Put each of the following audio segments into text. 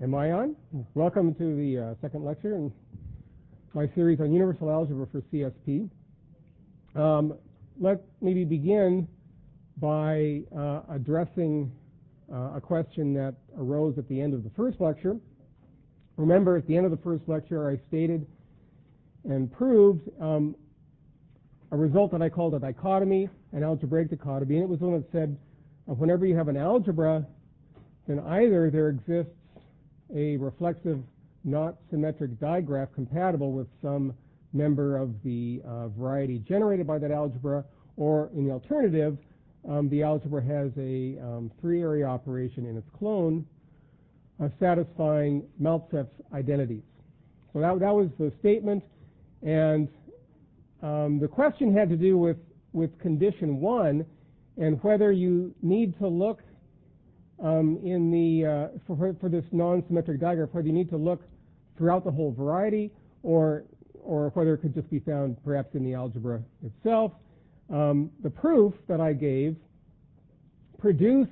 Am I on? Welcome to the second lecture in my series on universal algebra for CSP. Let maybe begin by addressing a question that arose at the end of the first lecture. Remember, at the end of the first lecture, I stated and proved a result that I called a dichotomy, an algebraic dichotomy, and it was one that said whenever you have an algebra, then either there exists a reflexive not symmetric digraph compatible with some member of the variety generated by that algebra, or in the alternative, the algebra has a three-area operation in its clone satisfying Maltsev's identities. So that was the statement, and the question had to do with condition one and whether you need to look in the for this non-symmetric digraph, whether you need to look throughout the whole variety or whether it could just be found perhaps in the algebra itself. The proof that I gave produced,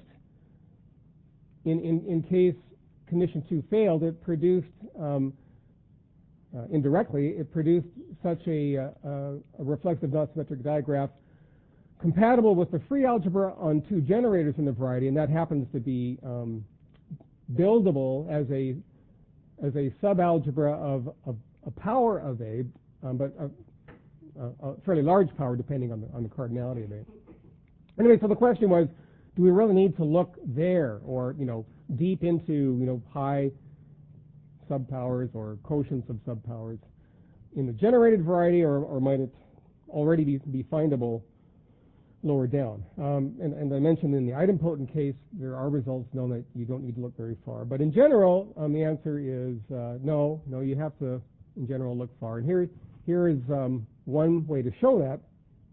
in case condition 2 failed, it produced indirectly, it produced such a reflexive non-symmetric digraph compatible with the free algebra on two generators in the variety, and that happens to be buildable as a subalgebra of a power of A, but a fairly large power depending on the cardinality of A. Anyway, so the question was, do we really need to look there, or deep into pi subpowers or quotients of subpowers in the generated variety, or might it already be findable lower down? And I mentioned in the idempotent case, there are results known that you don't need to look very far. But in general, the answer is no, you have to, in general, look far. And here is one way to show that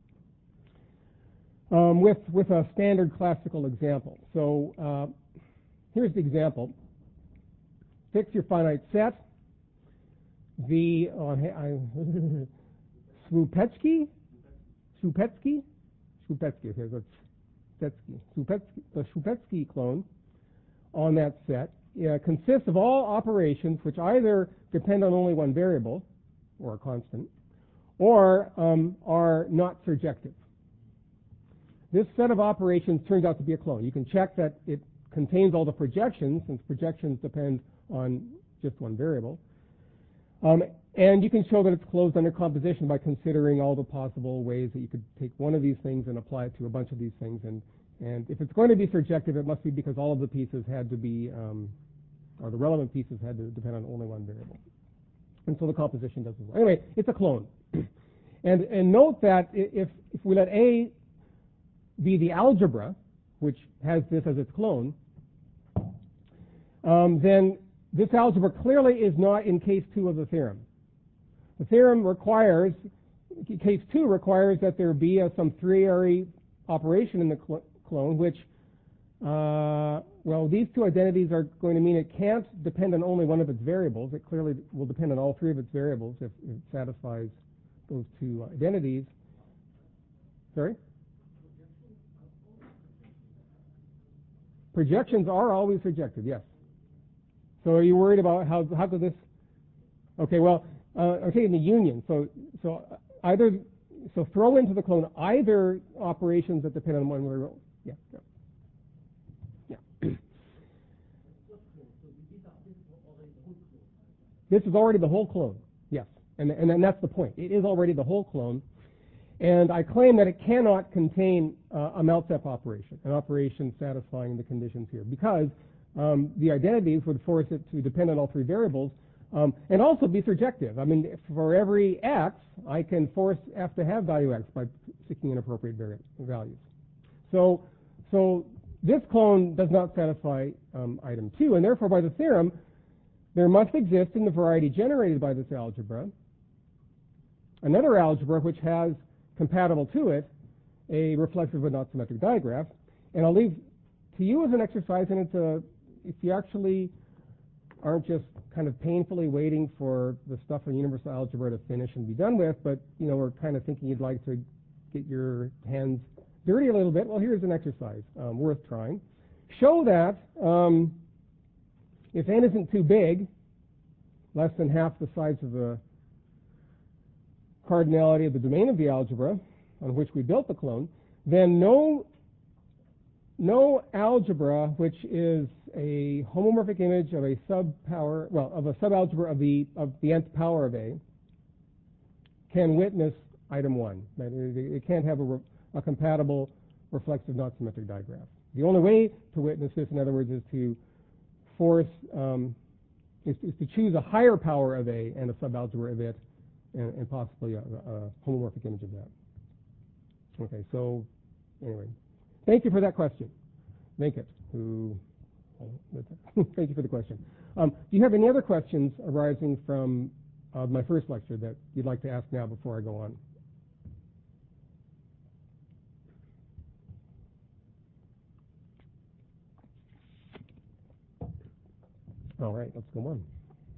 with a standard classical example. So here's the example. Fix your finite set. The Shupetzky, okay, that's the Shupetzky clone on that set consists of all operations which either depend on only one variable, or a constant, or are not surjective. This set of operations turns out to be a clone. You can check that it contains all the projections, since projections depend on just one variable. And you can show that it's closed under composition by considering all the possible ways that you could take one of these things and apply it to a bunch of these things. And if it's going to be surjective, it must be because all of the pieces had to be, or the relevant pieces had to depend on only one variable. And so the composition doesn't work. Anyway, it's a clone. And note that if we let A be the algebra, which has this as its clone, then this algebra clearly is not in case 2 of the theorem. The theorem requires, case 2 requires that there be some three-area operation in the clone, which, well, these two identities are going to mean it can't depend on only one of its variables. It clearly will depend on all three of its variables if it satisfies those two identities. Sorry? Projections are always surjective, yes. So are you worried about how could this? Okay, well, I'm taking the union. So throw into the clone either operations that depend on one variable. Yeah. This is already the whole clone. Yes, and that's the point. It is already the whole clone, and I claim that it cannot contain a Maltsev operation, an operation satisfying the conditions here, because the identities would force it to depend on all three variables, and also be surjective. I mean, for every x, I can force f to have value x by seeking an appropriate values. So this clone does not satisfy item 2, and therefore, by the theorem, there must exist in the variety generated by this algebra another algebra which has compatible to it a reflexive but not symmetric digraph. And I'll leave to you as an exercise, and it's if you actually aren't just kind of painfully waiting for the stuff in universal algebra to finish and be done with, but we're kind of thinking you'd like to get your hands dirty a little bit. Well, here's an exercise worth trying. Show that if n isn't too big, less than half the size of the cardinality of the domain of the algebra on which we built the clone, then no algebra which is a homomorphic image of a subpower, well, of a subalgebra of the nth power of A can witness item 1. It can't have a compatible reflexive not symmetric digraph. The only way to witness this, in other words, is to force is to choose a higher power of A and a subalgebra of it, and possibly a homomorphic image of that. Okay, so anyway, thank you for that question. Thank you for the question. Do you have any other questions arising from my first lecture that you'd like to ask now before I go on? All right, let's go on.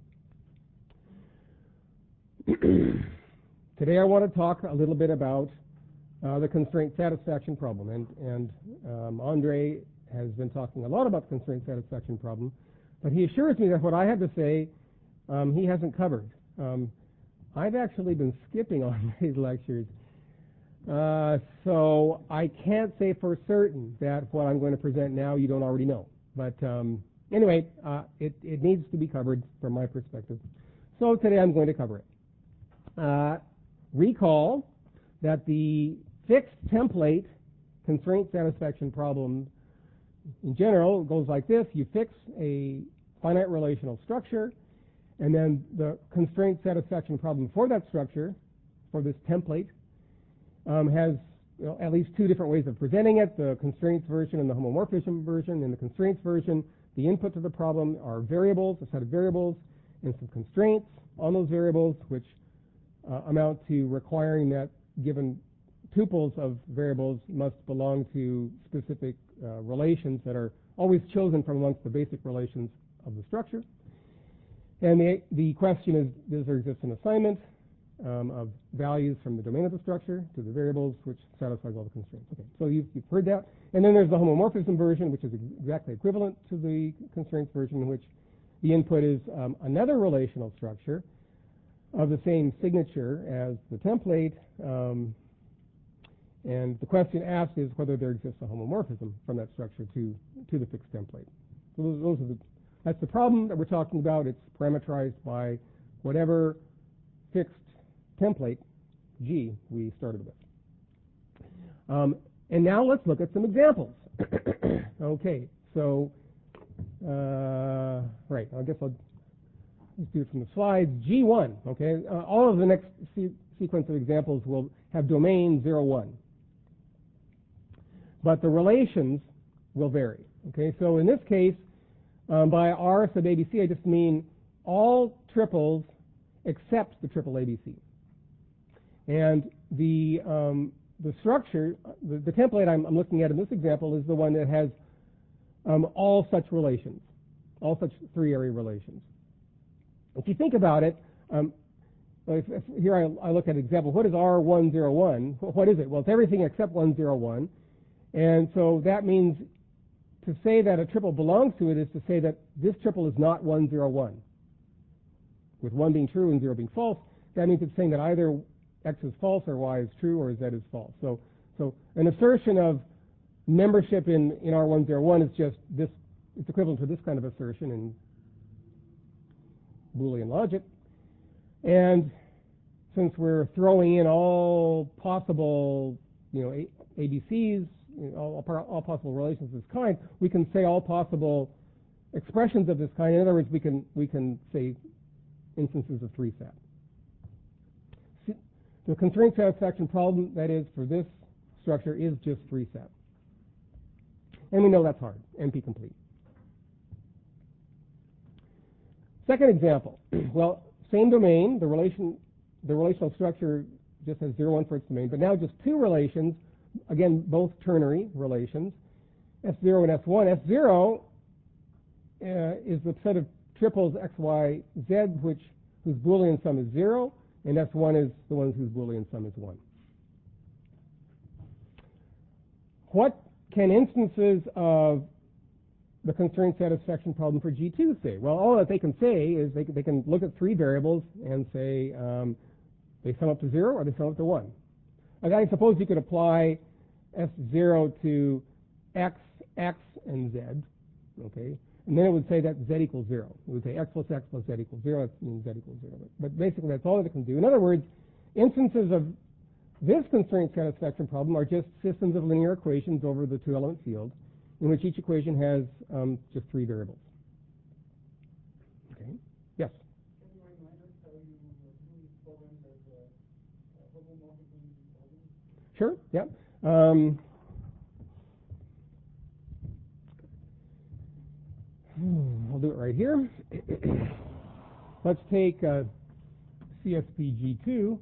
Today I want to talk a little bit about the constraint satisfaction problem. And Andre has been talking a lot about the constraint satisfaction problem, but he assures me that what I have to say he hasn't covered. I've actually been skipping on these lectures, so I can't say for certain that what I'm going to present now you don't already know. But anyway, it needs to be covered from my perspective. So today I'm going to cover it. Recall that the fixed template constraint satisfaction problem in general goes like this. You fix a finite relational structure, and then the constraint satisfaction problem for that structure, for this template, has at least two different ways of presenting it, the constraints version and the homomorphism version. In the constraints version, the input to the problem are variables, a set of variables, and some constraints on those variables, which amount to requiring that given tuples of variables must belong to specific relations that are always chosen from amongst the basic relations of the structure. And the question is, does there exist an assignment of values from the domain of the structure to the variables which satisfies all the constraints? Okay, so you've heard that. And then there's the homomorphism version, which is exactly equivalent to the constraints version, in which the input is another relational structure of the same signature as the template, and the question asked is whether there exists a homomorphism from that structure to the fixed template. So that's the problem that we're talking about. It's parameterized by whatever fixed template G we started with. And now let's look at some examples. Okay, so right, I guess I'll let's do it from the slides. G1, okay, all of the next sequence of examples will have domain 0, 1. But the relations will vary. Okay, so in this case, by R sub ABC, I just mean all triples except the triple ABC. And the structure, the template I'm looking at in this example is the one that has all such relations, all such three-area relations. If you think about it, here I look at an example. What is R101? What is it? Well, it's everything except 101. And so that means to say that a triple belongs to it is to say that this triple is not 101. With 1 being true and 0 being false, that means it's saying that either X is false or Y is true or Z is false. So an assertion of membership in R101 is just this, it's equivalent to this kind of assertion in Boolean logic. And since we're throwing in all possible, ABCs, all possible relations of this kind, we can say all possible expressions of this kind. In other words, we can say instances of 3-sat. The constraint satisfaction problem, that is, for this structure is just 3-sat. And we know that's hard, NP complete. Second example, well, same domain, the relational structure just has 0, 1 for its domain, but now just two relations, again, both ternary relations, S0 and S1. S0 is the set of triples X, Y, Z, whose Boolean sum is 0, and S1 is the ones whose Boolean sum is 1. What can instances of the constraint satisfaction problem for G2 say? Well, all that they can say is they can look at three variables and say they sum up to 0 or they sum up to 1. Like, I suppose you could apply S0 to X, and Z, okay? And then it would say that Z equals 0. It would say X plus Z equals 0. That means Z equals 0. But basically, that's all it can do. In other words, instances of this constraint satisfaction problem are just systems of linear equations over the two-element field in which each equation has just three variables. Okay. Yes? Can you remind us how you do these programs as homomorphism problems? Sure, yeah. I'll do it right here. Let's take CSPG2.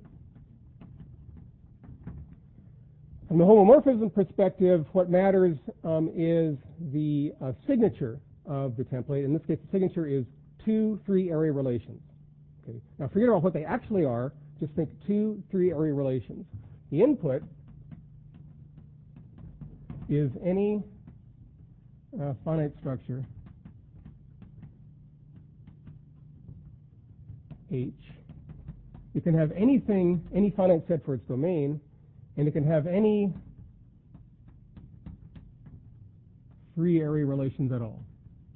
From the homomorphism perspective, what matters is the signature of the template. In this case, the signature is 2 3-area relations. Okay. Now, forget about what they actually are. Just think 2 3-area relations. The input is any finite structure H. It can have anything, any finite set for its domain, and it can have any 3-area relations at all.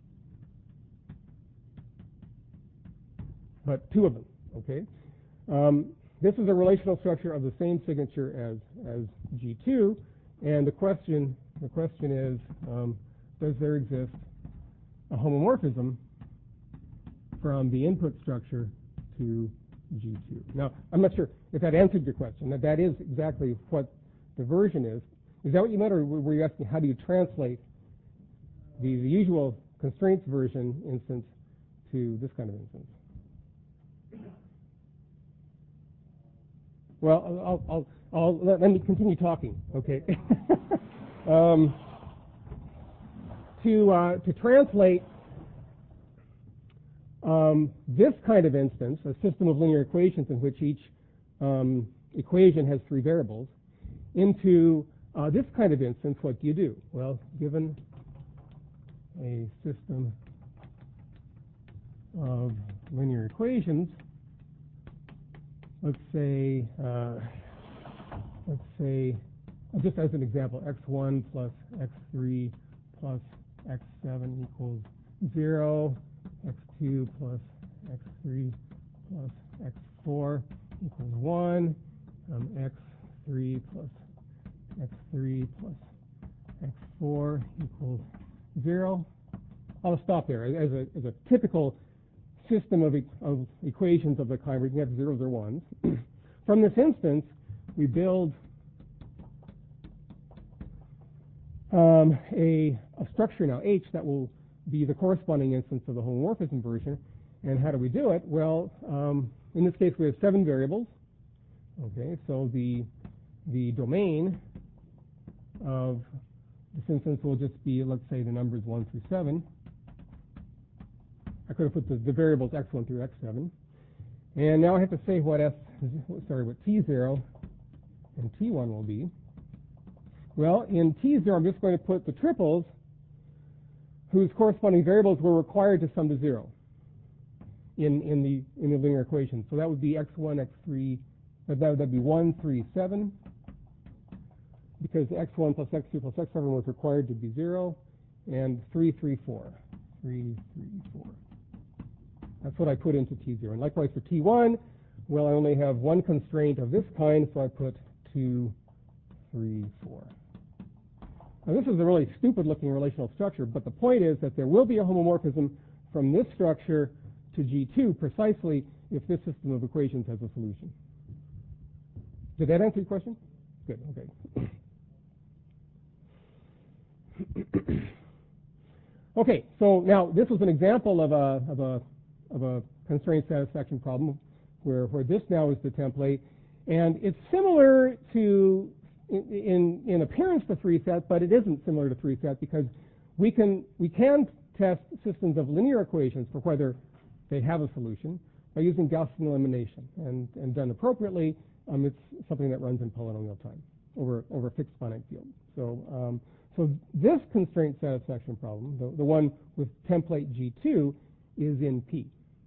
But 2 of them, okay? This is a relational structure of the same signature as G2, and the question is, does there exist a homomorphism from the input structure to G2? Now, I'm not sure if that answered your question. That is exactly what the version is. Is that what you meant, or were you asking how do you translate the usual constraints version instance to this kind of instance? Well, let me continue talking, okay? To translate this kind of instance, a system of linear equations in which each equation has 3 variables, into this kind of instance, what do you do? Well, given a system of linear equations, let's say, just as an example, x1 plus x3 plus x7 equals 0, x2 plus x3 plus x4 equals 1, x3 plus x3 plus x4 equals 0. I'll stop there. As a typical system of equations of the kind where you can have zeros or ones. From this instance, we build a structure now, H, that will be the corresponding instance of the homomorphism version. And how do we do it? Well, in this case, we have 7 variables. Okay, so the domain of this instance will just be, let's say, the numbers 1 through 7. I could have put the variables x1 through x7. And now I have to say what t0 and t1 will be. Well, in t0, I'm just going to put the triples whose corresponding variables were required to sum to 0 in the linear equation. So that would be x1, x3, that'd be 1, 3, 7, because x1 plus x2 plus x7 was required to be 0, and 3, 3, 4. 3, 3, 4. That's what I put into T0. And likewise for T1, well, I only have one constraint of this kind, so I put 2, 3, 4. Now, this is a really stupid-looking relational structure, but the point is that there will be a homomorphism from this structure to G2 precisely if this system of equations has a solution. Did that answer your question? Good, okay. Okay, so now this was an example of a constraint satisfaction problem where this now is the template, and it's similar to in appearance to 3-set, but it isn't similar to 3-set because we can test systems of linear equations for whether they have a solution by using Gaussian elimination, and done appropriately, it's something that runs in polynomial time over a fixed finite field. So this constraint satisfaction problem, the one with template G2, is in P.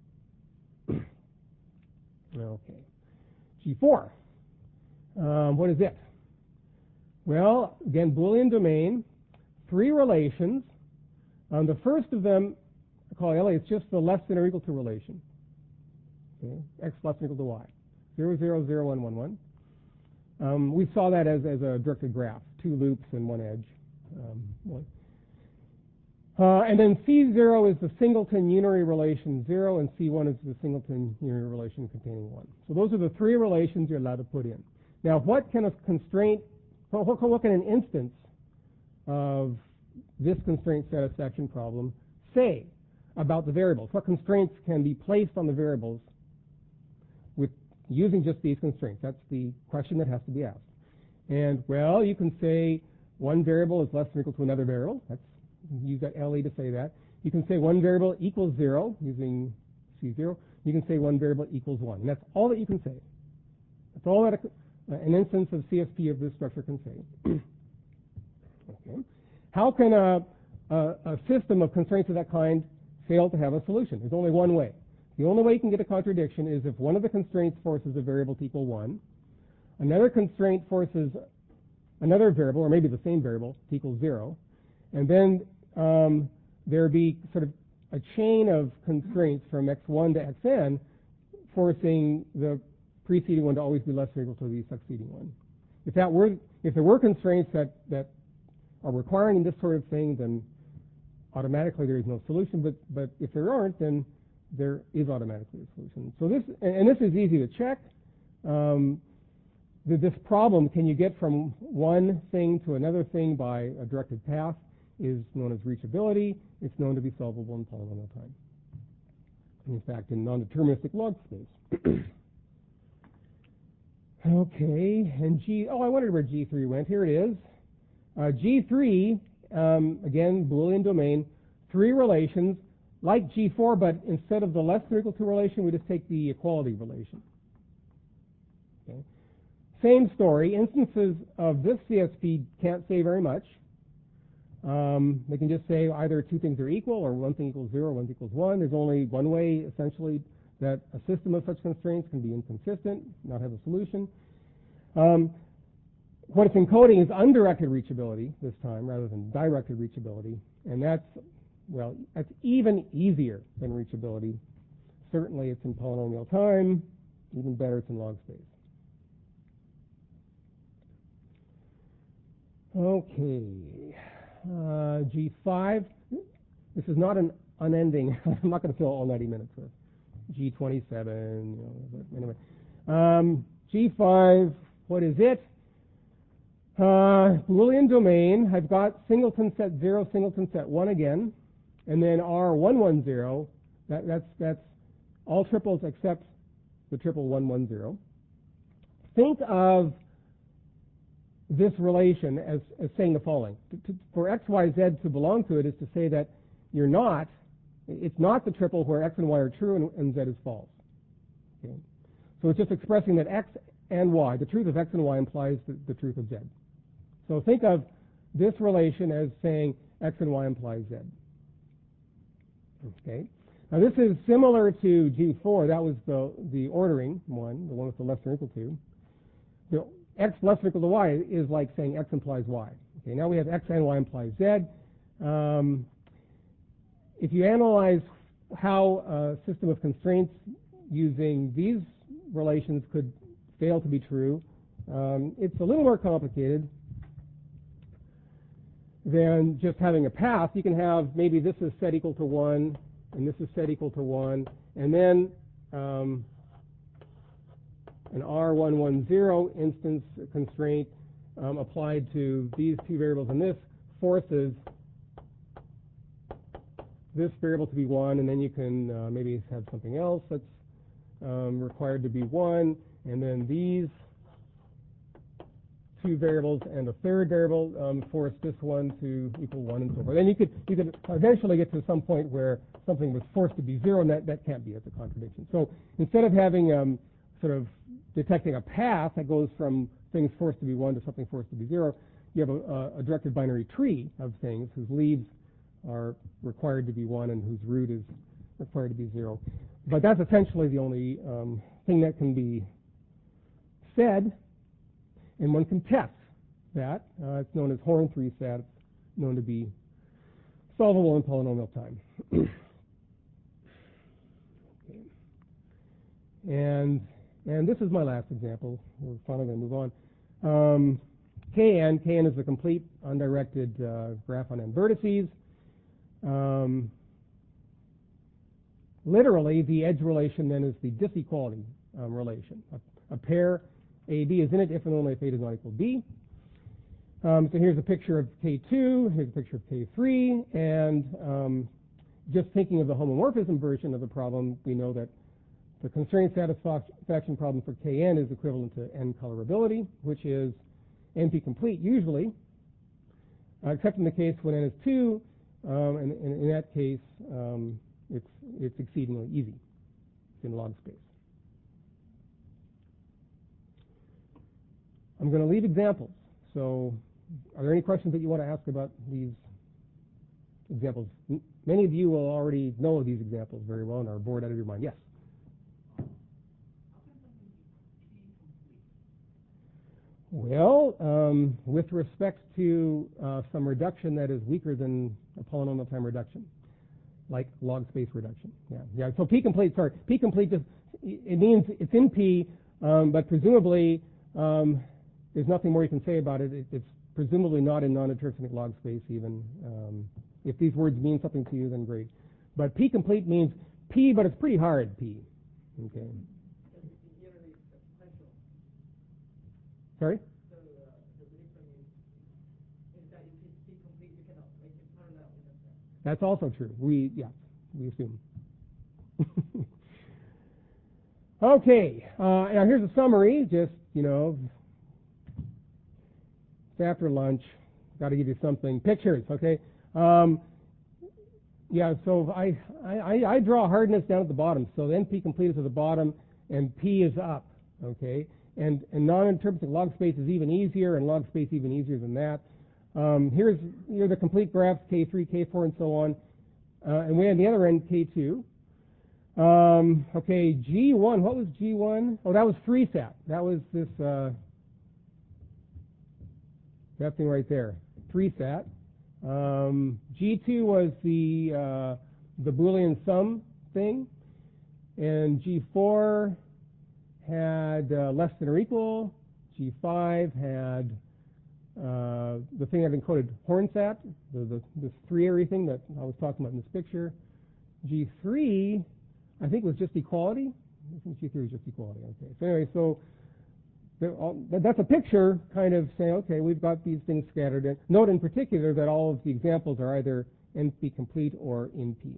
Okay. G4. What is it? Well, again, Boolean domain, 3 relations. The first of them, I call LA, it's just the less than or equal to relation. Okay? X less than or equal to Y. 0, 0, 0, 1, 1, 1. We saw that as a directed graph, 2 loops and 1 edge. And then C0 is the singleton unary relation 0, and C1 is the singleton unary relation containing 1. So those are the 3 relations you're allowed to put in. Now, what can a constraint, what can an instance of this constraint satisfaction problem say about the variables? What constraints can be placed on the variables with using just these constraints? That's the question that has to be asked. And, well, you can say one variable is less than or equal to another variable. Use that LE to say that. You can say one variable equals 0 using C0. You can say one variable equals 1. And that's all that you can say. That's all that an instance of CSP of this structure can say. Okay. How can a system of constraints of that kind fail to have a solution? There's only one way. The only way you can get a contradiction is if one of the constraints forces a variable to equal 1, another constraint forces another variable, or maybe the same variable, to equal 0, and then there be sort of a chain of constraints from x1 to xn forcing the preceding one to always be less than or equal to the succeeding one. If there were constraints that are requiring this sort of thing, then automatically there is no solution. But if there aren't, then there is automatically a solution. So this is easy to check. This problem, can you get from one thing to another thing by a directed path, is known as reachability. It's known to be solvable in polynomial time. In fact, in non-deterministic log space. Okay, and I wondered where G3 went. Here it is. G3, again, Boolean domain, 3 relations, like G4, but instead of the less than or equal to relation, we just take the equality relation. Okay. Same story. Instances of this CSP can't say very much. They can just say either 2 things are equal, or 1 thing equals 0, 1 equals 1. There's only one way, essentially, that a system of such constraints can be inconsistent, not have a solution. What it's encoding is undirected reachability this time, rather than directed reachability, and that's even easier than reachability. Certainly, it's in polynomial time. Even better, it's in log space. Okay. G5. This is not an unending. I'm not going to fill all 90 minutes with. G27. Anyway. G5. What is it? Boolean domain. I've got singleton set 0, singleton set 1 again, and then R110. That's all triples except the triple 110. Think of this relation as saying the following. For x, y, z to belong to it is to say that it's not the triple where x and y are true and z is false. Okay? So it's just expressing that x and y, the truth of x and y implies the truth of z. So think of this relation as saying x and y implies z. Okay. Now this is similar to G4. That was the ordering one, the one with the less than or equal to. The x less than or equal to y is like saying x implies y. Okay, now we have x and y implies z. If you analyze how a system of constraints using these relations could fail to be true, it's a little more complicated than just having a path. You can have maybe this is set equal to 1, and this is set equal to 1, and then an R110 instance constraint applied to these 2 variables, and this forces this variable to be 1, and then you can maybe have something else that's required to be 1, and then these 2 variables and a third variable force this one to equal 1 and so forth. Then you could eventually get to some point where something was forced to be 0, and that can't be. It's a contradiction. So instead of having sort of detecting a path that goes from things forced to be 1 to something forced to be 0, you have a directed binary tree of things whose leaves are required to be 1 and whose root is required to be 0. But that's essentially the only thing that can be said, and one can test that. It's known as Horn 3-SAT. It's known to be solvable in polynomial time. Okay. And this is my last example. We're finally going to move on. Kn is a complete undirected graph on n vertices. Literally, the edge relation then is the disequality relation. A pair AB is in it if and only if A does not equal B. So here's a picture of K2, here's a picture of K3, and just thinking of the homomorphism version of the problem, we know that the constraint satisfaction problem for Kn is equivalent to n colorability, which is NP complete usually, except in the case when n is 2, and in that case, it's exceedingly easy. It's in log space. I'm going to leave examples. So are there any questions that you want to ask about these examples? Many of you will already know these examples very well and are bored out of your mind. Yes? Well, with respect to some reduction that is weaker than a polynomial time reduction, like log space reduction. Yeah. So P complete. Sorry, P complete. It means it's in P, but presumably there's nothing more you can say about it. It's presumably not in non-deterministic log space even. If these words mean something to you, then great. But P complete means P, but it's pretty hard P. Okay. Sorry? So the prediction is that if it's P complete, you cannot make it parallel in a sense. That's also true. We assume. Okay. Now here's a summary. Just it's after lunch. Got to give you something. Pictures. Okay. So I draw hardness down at the bottom. So the NP complete is at the bottom, and P is up. Okay. And non-interpreting log space is even easier, and log space even easier than that. Here are the complete graphs, K3, K4, and so on. And way on the other end, K2. Okay, G1, what was G1? Oh, that was 3-SAT. That was this, that thing right there, 3-SAT. G2 was the Boolean sum thing. And G4 had less than or equal. G5 had the thing I've encoded Horn-SAT, this 3-area thing that I was talking about in this picture. G3, I think, was just equality. I think G3 was just equality. Okay. So anyway, so that's a picture kind of saying, okay, we've got these things scattered in. Note in particular that all of the examples are either NP complete or in P.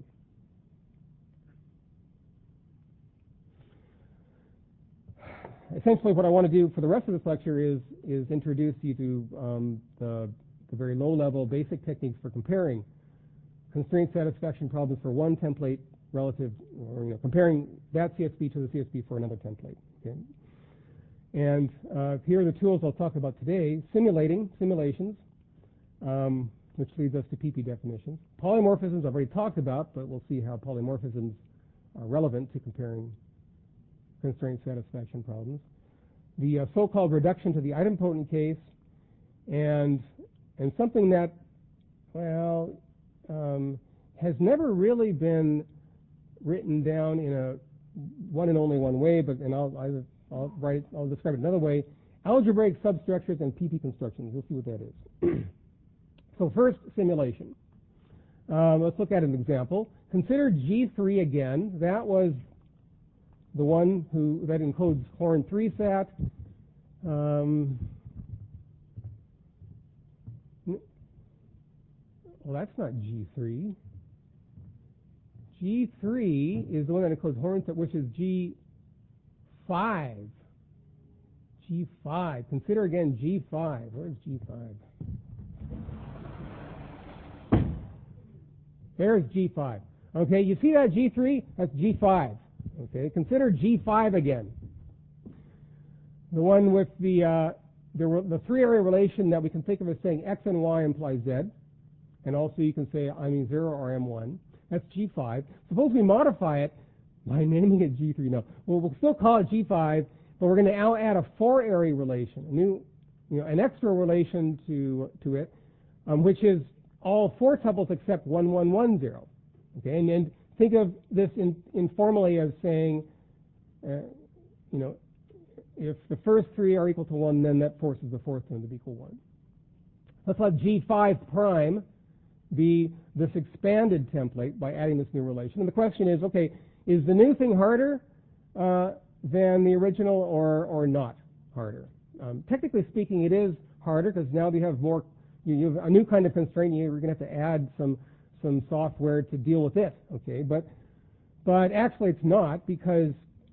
Essentially, what I want to do for the rest of this lecture is introduce you to the very low-level basic techniques for comparing constraint satisfaction problems for one template relative, or comparing that CSP to the CSP for another template. Okay? And here are the tools I'll talk about today: simulations, which leads us to PP definitions. Polymorphisms I've already talked about, but we'll see how polymorphisms are relevant to comparing constraint satisfaction problems. The so-called reduction to the idempotent case, and something that, well, has never really been written down in a one and only one way, but I'll describe it another way: algebraic substructures and PP constructions. We'll see what that is. So first, simulation. Let's look at an example. Consider G3 again. That was the one that encodes Horn 3-SAT. Well, that's not G3. G3 is the one that encodes Horn 3-SAT, which is G5. G5. Consider again G5. Where's G5? There's G5. Okay, you see that G3? That's G5. Okay, consider G5 again. The one with the the three-area relation that we can think of as saying x and y implies z, and also you can say I mean 0 or M1. That's G5. Suppose we modify it by naming it G3. No, well, we'll still call it G5, but we're going to now add a four-area relation, an extra relation to it, which is all four tuples except 1, 1, 1, 0. Okay, and think of this informally as saying, if the first three are equal to 1, then that forces the fourth one to be equal to 1. Let's let G5 prime be this expanded template by adding this new relation. And the question is, okay, is the new thing harder than the original or not harder? Technically speaking, it is harder because now you have more. You have a new kind of constraint. You're going to have to add some software to deal with it. Okay, but actually it's not, because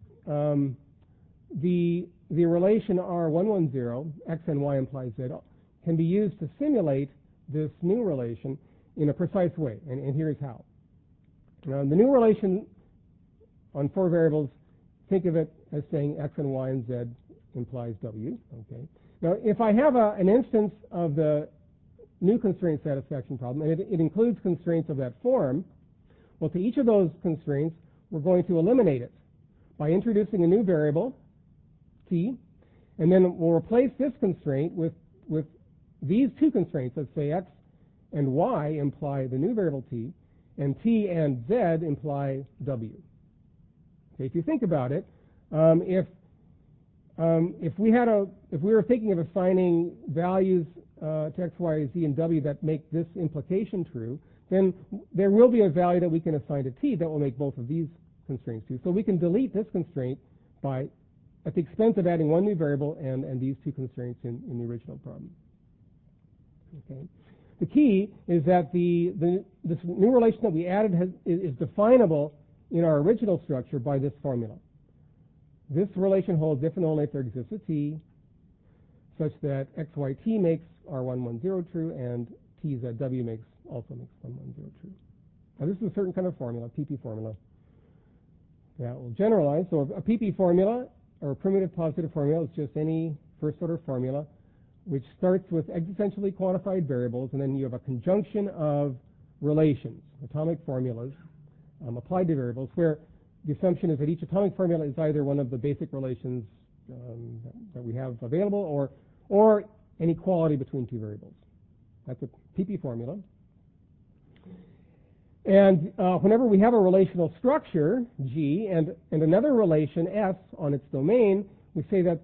the relation R110 x and y implies z can be used to simulate this new relation in a precise way, and here's how. Now, the new relation on four variables, think of it as saying x and y and z implies w. Okay. Now, if I have an instance of the new constraint satisfaction problem, and it includes constraints of that form, well, to each of those constraints, we're going to eliminate it by introducing a new variable, t, and then we'll replace this constraint with these two constraints that say x and y imply the new variable t, and t and z imply w. Okay, if you think about it, if we were thinking of assigning values to x, y, z, and w that make this implication true, then there will be a value that we can assign to t that will make both of these constraints true. So we can delete this constraint at the expense of adding one new variable and these two constraints in the original problem. Okay. The key is that this new relation that we added is definable in our original structure by this formula. This relation holds if and only if there exists a t such that xyt makes R110 true and tzw also makes 110 true. Now this is a certain kind of formula, PP formula, that will generalize. So a PP formula, or a primitive positive formula, is just any first order formula which starts with existentially quantified variables, and then you have a conjunction of relations, atomic formulas, applied to variables, where the assumption is that each atomic formula is either one of the basic relations that we have available, or an equality between two variables. That's a PP formula. And whenever we have a relational structure, G, and another relation, S, on its domain, we say that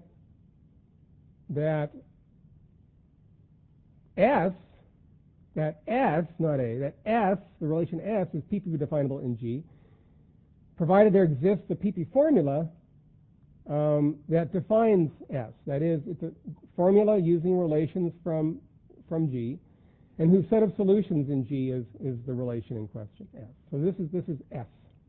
S, not A, that S, the relation S, is PP definable in G, provided there exists a PP formula that defines S. That is, it's a formula using relations from G, and whose set of solutions in G is the relation in question, S. So this is S.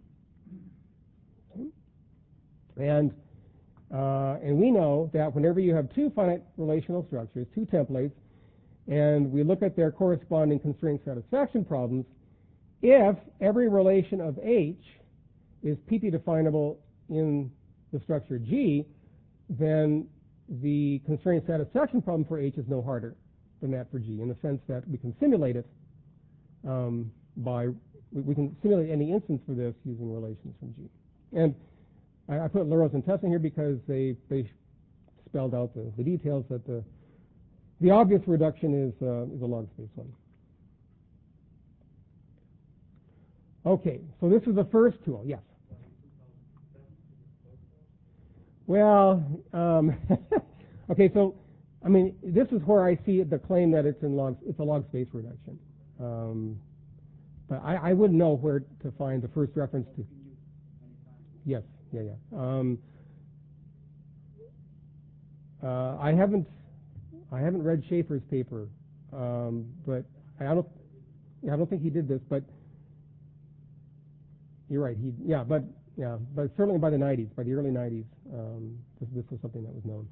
Okay. And we know that whenever you have two finite relational structures, two templates, and we look at their corresponding constraint satisfaction problems, if every relation of H is PP definable in the structure G, then the constraint satisfaction problem for H is no harder than that for G, in the sense that we can simulate it we can simulate any instance for this using relations from G. And I put LaRose and Tesson here because they spelled out the details that the obvious reduction is a log space one. Okay, so this is the first tool. Yes. Well, okay, so I mean, this is where I see the claim that it's a log space reduction. But I wouldn't know where to find the first reference to. Yes, yeah. I haven't read Schaefer's paper, but I don't think he did this. But you're right. But certainly by the early 90s, this was something that was known.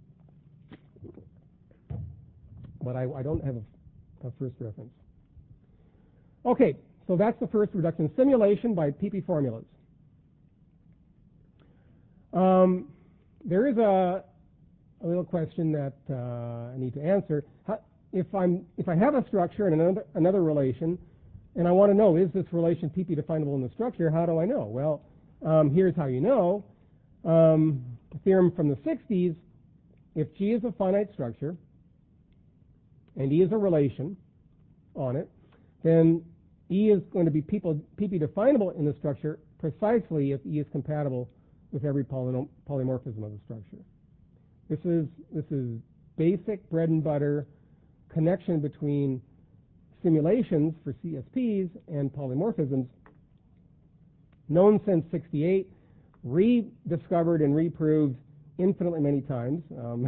But I don't have a first reference. Okay, so that's the first reduction. Simulation by PP formulas. There is a little question that I need to answer. If I have a structure and another relation, and I want to know, is this relation PP definable in the structure? How do I know? Well, here's how you know. A theorem from the 60s, if G is a finite structure and E is a relation on it, then E is going to be PP definable in the structure precisely if E is compatible with every polymorphism of the structure. This is basic bread and butter connection between simulations for CSPs and polymorphisms, known since 68, rediscovered and reproved infinitely many times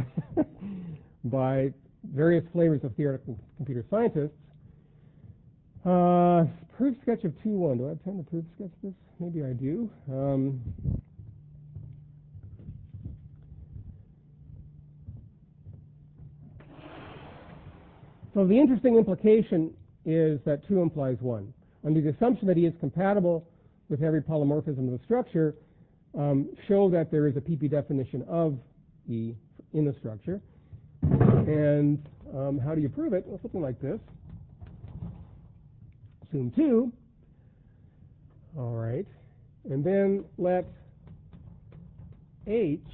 by various flavors of theoretical computer scientists. Proof sketch of 2.1. Do I have time to proof sketch this? Maybe I do. So the interesting implication is that 2 implies 1. Under the assumption that E is compatible with every polymorphism of the structure, show that there is a PP definition of E in the structure. And how do you prove it? Well, something like this. Assume 2. All right. And then let H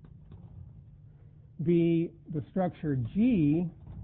be the structure G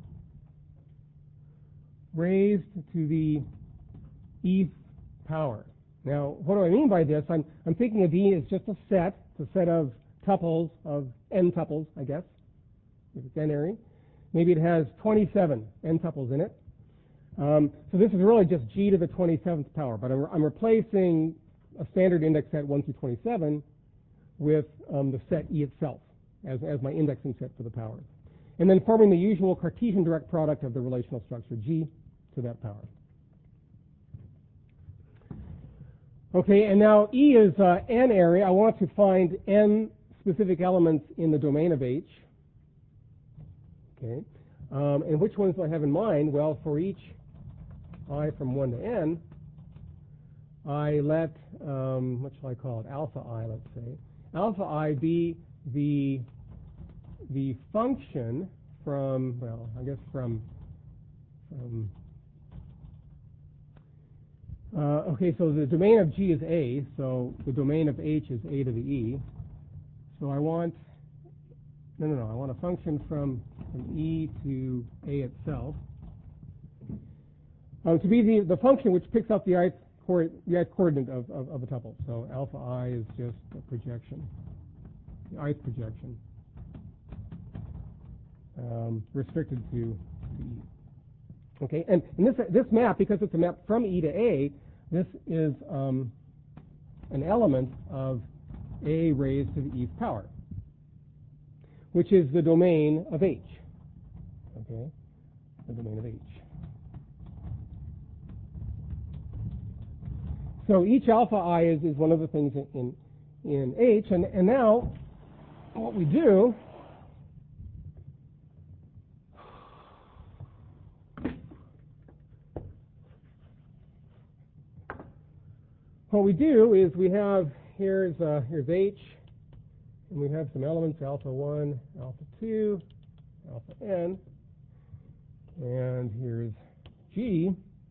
raised to the E power. Now, what do I mean by this? I'm thinking of E as just a set. It's a set of tuples, of n tuples, I guess, if it's n-ary. Maybe it has 27 n tuples in it. So this is really just G to the 27th power, but I'm replacing a standard index set 1 through 27 with the set E itself as my indexing set for the powers. And then forming the usual Cartesian direct product of the relational structure G to that power. Okay, and now E is n-ary. I want to find n specific elements in the domain of H. Okay, and which ones do I have in mind? Well, for each I from 1 to n, I let, what shall I call it, alpha I, let's say. Alpha I be the function from, well, I guess from okay, so the domain of G is A, so the domain of H is A to the E. So I want, I want a function from E to A itself. To be the function which picks up the ith coordinate of a tuple. So alpha I is just a projection, the ith projection, restricted to E. Okay, and this map, because it's a map from E to A, this is an element of A raised to the E's power, which is the domain of H. Okay, the domain of H. So each alpha I is one of the things in H, and now what we do is we have here's H, and we have some elements alpha 1, alpha 2, alpha n, and here's G.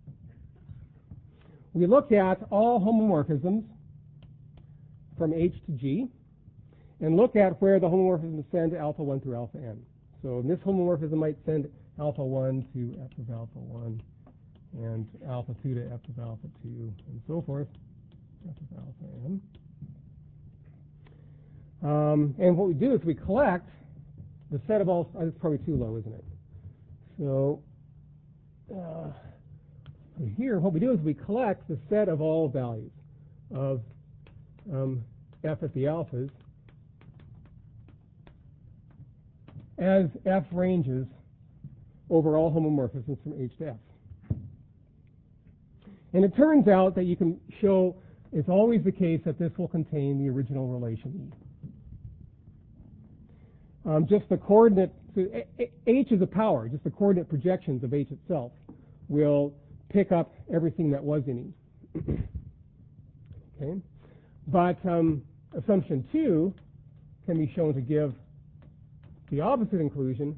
We look at all homomorphisms from H to G and look at where the homomorphisms send alpha 1 through alpha n. So this homomorphism might send alpha 1 to f of alpha 1 and alpha 2 to f of alpha 2 and so forth, f of alpha n. And what we do is we collect the set of all, it's probably too low, isn't it? So here, what we do is we collect the set of all values of f at the alphas as f ranges over all homomorphisms from H to F. And it turns out that you can show it's always the case that this will contain the original relation E. Just the coordinate, so H is a power, just the coordinate projections of H itself will pick up everything that was in E. Okay, but assumption 2 can be shown to give the opposite inclusion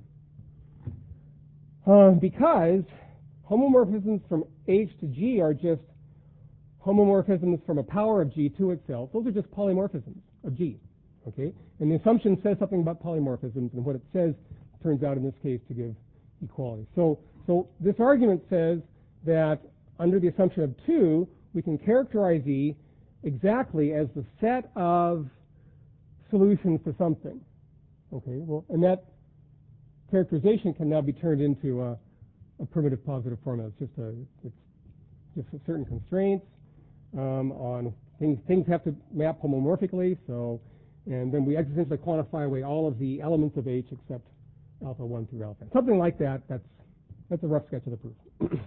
because homomorphisms from H to G are just homomorphisms from a power of G to itself. Those are just polymorphisms of G. Okay? And the assumption says something about polymorphisms, and what it says turns out in this case to give equality. So this argument says that under the assumption of 2, we can characterize E exactly as the set of solutions to something. Okay, well, and that characterization can now be turned into a primitive positive formula. It's just a certain constraints on things. Things have to map homomorphically. So, and then we essentially quantify away all of the elements of H except alpha 1 through alpha. Something like that. That's a rough sketch of the proof.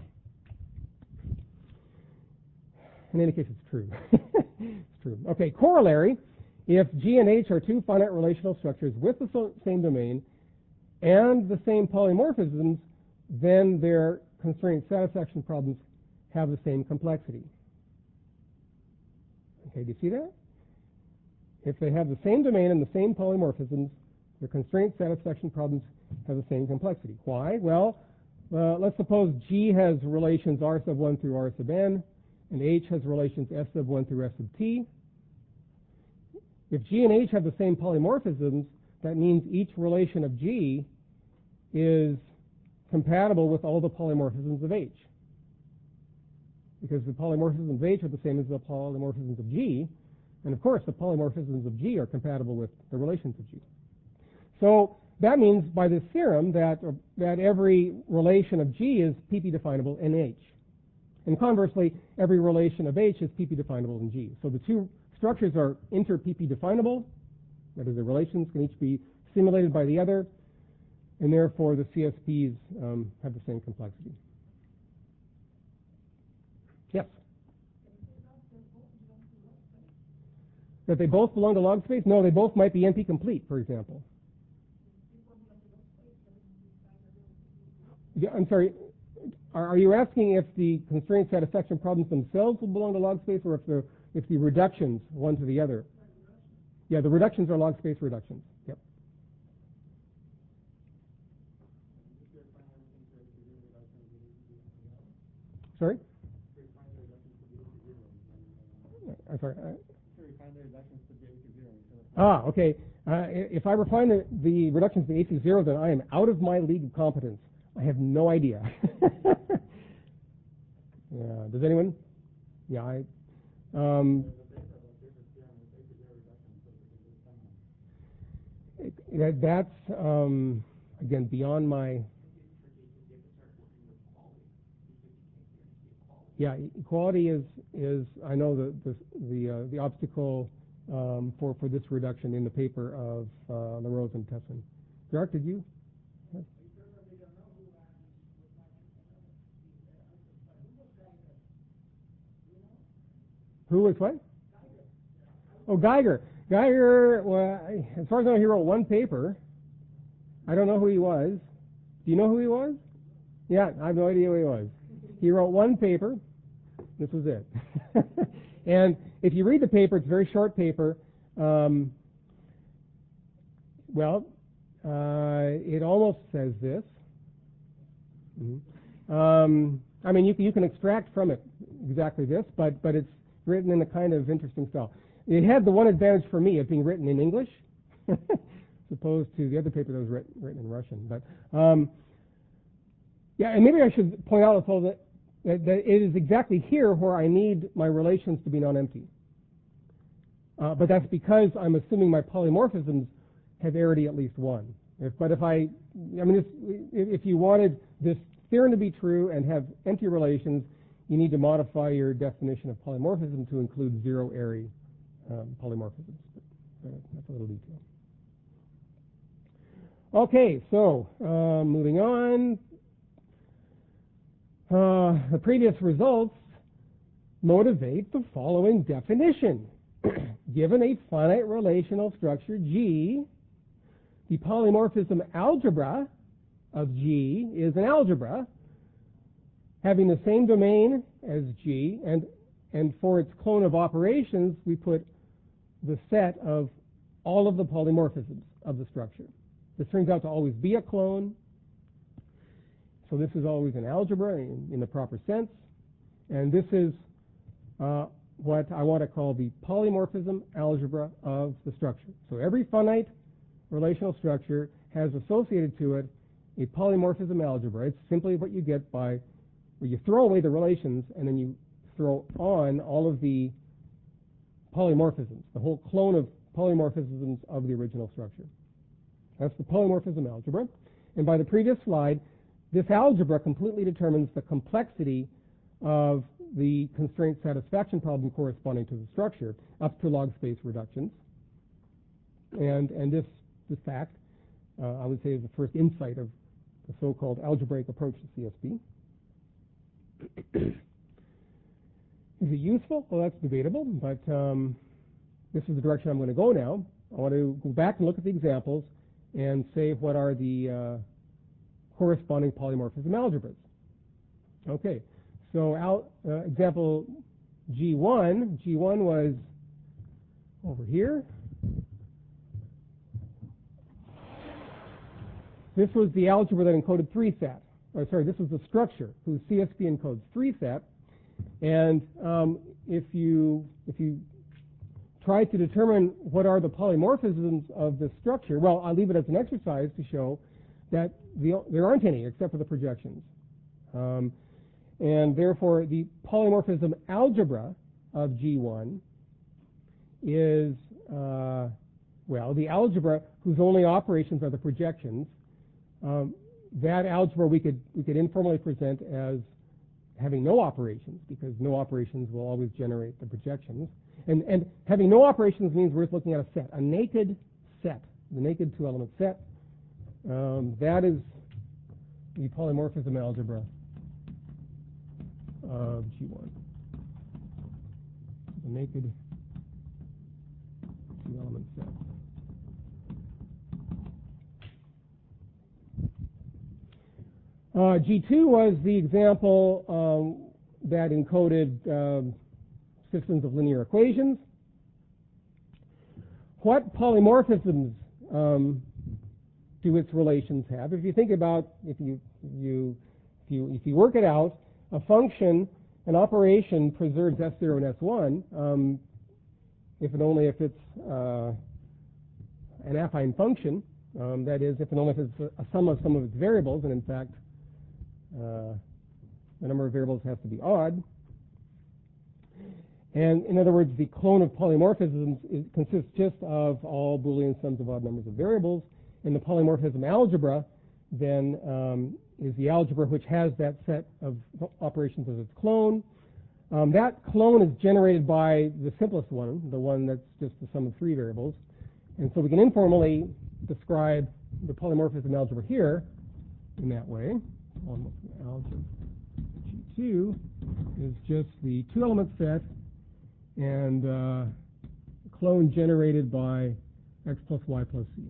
In any case, it's true. It's true. Okay, corollary. If G and H are two finite relational structures with the same domain and the same polymorphisms, then their constraint satisfaction problems have the same complexity. Okay, do you see that? If they have the same domain and the same polymorphisms, their constraint satisfaction problems have the same complexity. Why? Well, let's suppose G has relations R sub 1 through R sub n, and H has relations S sub 1 through S sub t. If G and H have the same polymorphisms, that means each relation of G is compatible with all the polymorphisms of H. Because the polymorphisms of H are the same as the polymorphisms of G, and of course the polymorphisms of G are compatible with the relations of G. So that means by this theorem that every relation of G is pp definable in H. And conversely, every relation of H is pp definable in G. So the two structures are inter-pp definable, that is, the relations can each be simulated by the other, and therefore the CSPs have the same complexity. Yes? That they both belong to log space? No, they both might be NP complete, for example. Yeah, I'm sorry. Are you asking if the constraint satisfaction problems themselves will belong to log space, or if the reductions one to the other? Yeah, the reductions are log space reductions. Yep. Sorry? I'm sorry. Okay. If I refine the reductions to AC 0, then I am out of my league of competence. I have no idea. Yeah. Does anyone? Yeah. That's again beyond my. Yeah, equality is I know the obstacle for this reduction in the paper of LaRose and Tesson. Jarek, did you? Yes. Who was what? Oh, Geiger. Geiger, well, as far as I know, he wrote one paper. I don't know who he was. Do you know who he was? Yeah, I have no idea who he was. He wrote one paper. This was it. And if you read the paper, it's a very short paper. It almost says this. I mean, you can extract from it exactly this, but it's written in a kind of interesting style. It had the one advantage for me of being written in English, as opposed to the other paper that was written in Russian. But yeah, and maybe I should point out also that it is exactly here where I need my relations to be non-empty. But that's because I'm assuming my polymorphisms have arity at least 1. If you wanted this theorem to be true and have empty relations, you need to modify your definition of polymorphism to include zero array polymorphisms. That's a little detail. Okay, so moving on. The previous results motivate the following definition. Given a finite relational structure G, the polymorphism algebra of G is an algebra having the same domain as G, and for its clone of operations, we put the set of all of the polymorphisms of the structure. This turns out to always be a clone. So this is always an algebra in the proper sense. And this is what I want to call the polymorphism algebra of the structure. So every finite relational structure has associated to it a polymorphism algebra. It's simply what you get by where you throw away the relations and then you throw on all of the polymorphisms, the whole clone of polymorphisms of the original structure. That's the polymorphism algebra. And by the previous slide, this algebra completely determines the complexity of the constraint satisfaction problem corresponding to the structure up to log space reductions. And this fact, I would say, is the first insight of the so-called algebraic approach to CSP. Is it useful? Well, that's debatable, but this is the direction I'm going to go now. I want to go back and look at the examples and say what are the corresponding polymorphism algebras. Okay, so example G1 was over here. This was the algebra that encoded 3-sat. This was the structure whose CSP encodes 3-sat. And if you try to determine what are the polymorphisms of this structure, well, I'll leave it as an exercise to show that there aren't any except for the projections. And therefore, the polymorphism algebra of G1 is, the algebra whose only operations are the projections. That algebra we could informally present as having no operations, because no operations will always generate the projections. And having no operations means we're looking at a set, a naked set, the naked two-element set. That is the polymorphism algebra of G1. The naked two-element set. G2 was the example that encoded systems of linear equations. What polymorphisms do its relations have? If you think about, if you work it out, a function, an operation preserves S0 and S1, if it's an affine function. That is, if and only if it's a sum of some of its variables, and in fact, the number of variables has to be odd. And in other words, the clone of polymorphisms consists just of all Boolean sums of odd numbers of variables. And the polymorphism algebra then is the algebra which has that set of operations as its clone. That clone is generated by the simplest one, the one that's just the sum of 3 variables. And so we can informally describe the polymorphism algebra here in that way. Algebra G2 is just the two-element set and clone generated by x plus y plus z.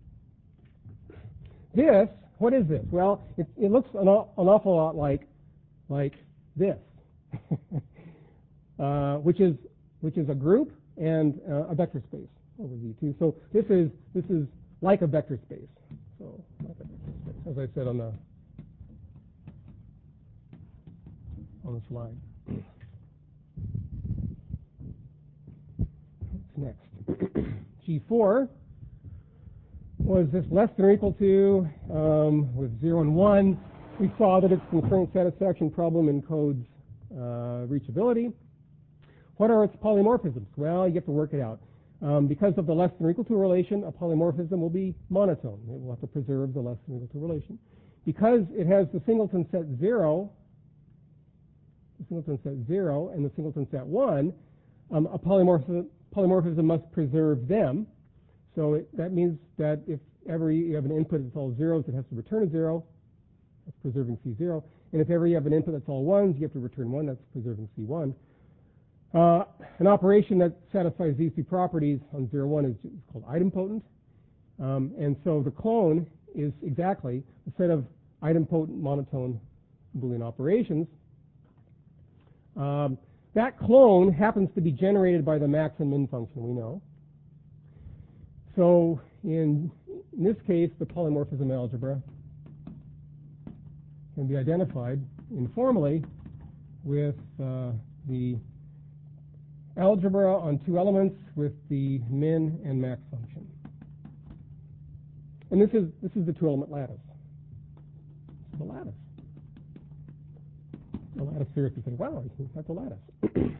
This, what is this? Well, it looks an awful lot like this, which is a group and a vector space over Z2. So this is like a vector space. So like a vector space, as I said on the slide. What's next? G4 was this less than or equal to with 0 and 1. We saw that its constraint satisfaction problem encodes reachability. What are its polymorphisms? Well, you have to work it out. Because of the less than or equal to relation, a polymorphism will be monotone. It will have to preserve the less than or equal to relation. Because it has the singleton set 0, and the singleton set 1, a polymorphism must preserve them. So that means that if ever you have an input that's all zeros, it has to return a 0. That's preserving C0. And if ever you have an input that's all 1s, you have to return 1. That's preserving C1. An operation that satisfies these two properties on 0, 1 is called idempotent. And so the clone is exactly a set of idempotent monotone Boolean operations. That clone happens to be generated by the max and min function, we know. So in in this case, the polymorphism algebra can be identified informally with the algebra on two elements with the min and max function. And this is the two-element lattice. This is the lattice. The lattice theorists would say, wow, that's a lattice.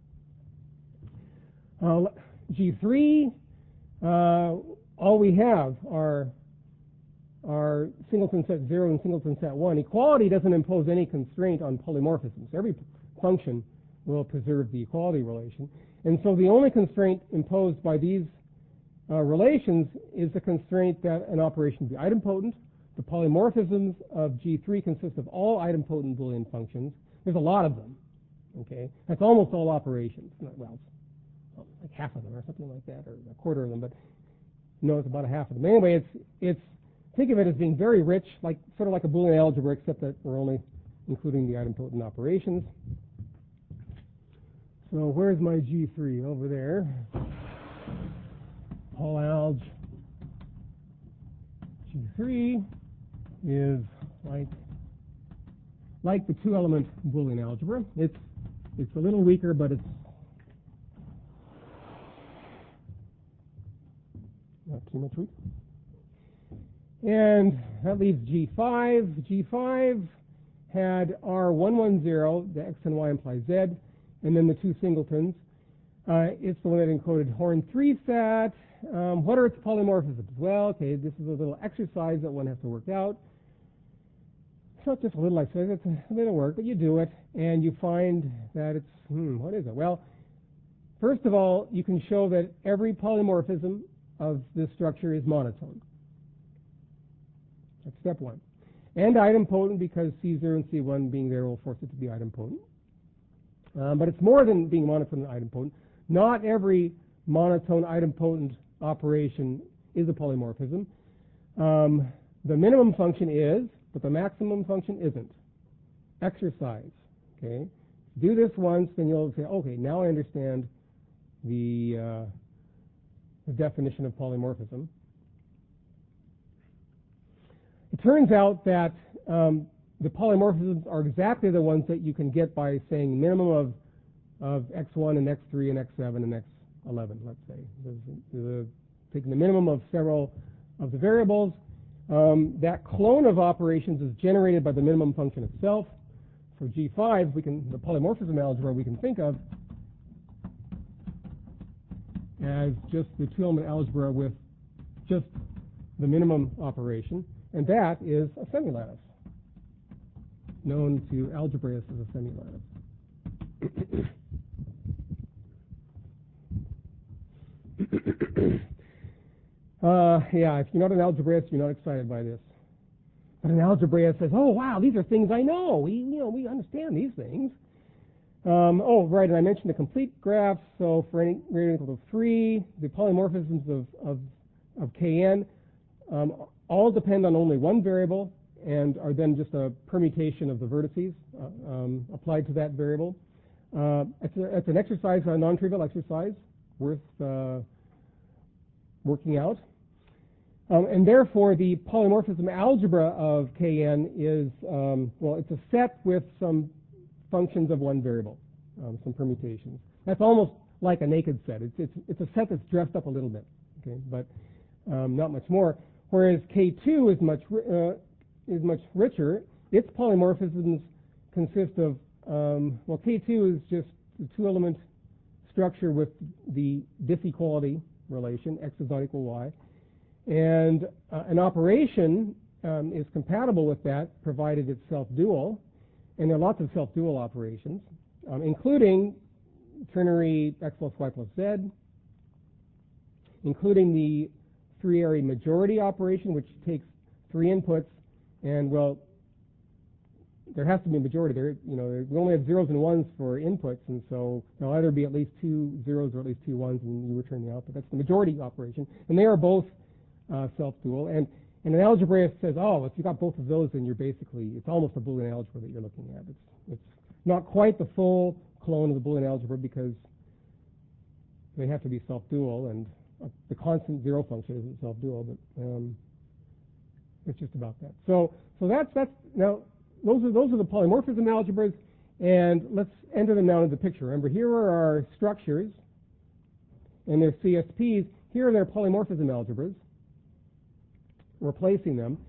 G3, all we have are singleton set 0 and singleton set 1. Equality doesn't impose any constraint on polymorphisms. Every function will preserve the equality relation. And so the only constraint imposed by these relations is the constraint that an operation be idempotent. The polymorphisms of G3 consist of all idempotent Boolean functions. There's a lot of them. Okay, that's almost all operations. Well, it's like half of them or something like that, or a quarter of them. But no, it's about a half of them. Anyway, it's think of it as being very rich, like sort of like a Boolean algebra, except that we're only including the idempotent operations. So where's my G3? Over there. Polalg G3 is like the two-element Boolean algebra. It's a little weaker, but it's not too much weak. And that leaves G5. G5 had R110, the X and Y imply Z, and then the two singletons. It's the one that encoded horn 3 set. What are its polymorphisms? Well, okay, this is a little exercise that one has to work out. It's not just a little exercise, it's a bit of work, but you do it, and you find that it's, what is it? Well, first of all, you can show that every polymorphism of this structure is monotone. That's step one. And idempotent, because C0 and C1 being there will force it to be idempotent. But it's more than being monotone and idempotent. Not every monotone idempotent operation is a polymorphism. The minimum function is, but the maximum function isn't. Exercise. Okay. Do this once, then you'll say, okay, now I understand the definition of polymorphism. It turns out that the polymorphisms are exactly the ones that you can get by saying minimum of x1 and x3 and x7 and x11, let's say. Taking the minimum of several of the variables. That clone of operations is generated by the minimum function itself. For G5, the polymorphism algebra we can think of as just the two-element algebra with just the minimum operation, and that is a semilattice, known to algebraists as a semilattice. Yeah, if you're not an algebraist, you're not excited by this. But an algebraist says, "Oh, wow, these are things I know. We understand these things." Oh, right, and I mentioned the complete graph. So for any greater than equal to 3, the polymorphisms of Kn all depend on only one variable and are then just a permutation of the vertices applied to that variable. It's an exercise, a non-trivial exercise, worth working out. And therefore, the polymorphism algebra of Kn is, well, it's a set with some functions of one variable, some permutations. That's almost like a naked set. It's a set that's dressed up a little bit, okay, but not much more. Whereas K2 is much richer. Its polymorphisms consist of, well, K2 is just the two-element structure with the disequality relation, x does not equal y. And an operation is compatible with that, provided it's self-dual. And there are lots of self-dual operations, including ternary x plus y plus z, including the three-area majority operation, which takes 3 inputs. And, well, there has to be a majority there. We only have zeros and ones for inputs, and so there'll either be at least 2 zeros or at least 2 ones, and you return the output. That's the majority operation. And they are both self-dual. And an algebraist says, oh, if you got both of those, then you're basically, it's almost a Boolean algebra that you're looking at. It's not quite the full clone of the Boolean algebra because They have to be self-dual, and the constant zero function isn't self-dual, but it's just about that. So that's now those are the polymorphism algebras, and let's enter them now into the picture. Remember, here are our structures, and their CSPs. Here are their polymorphism algebras. We're placing them.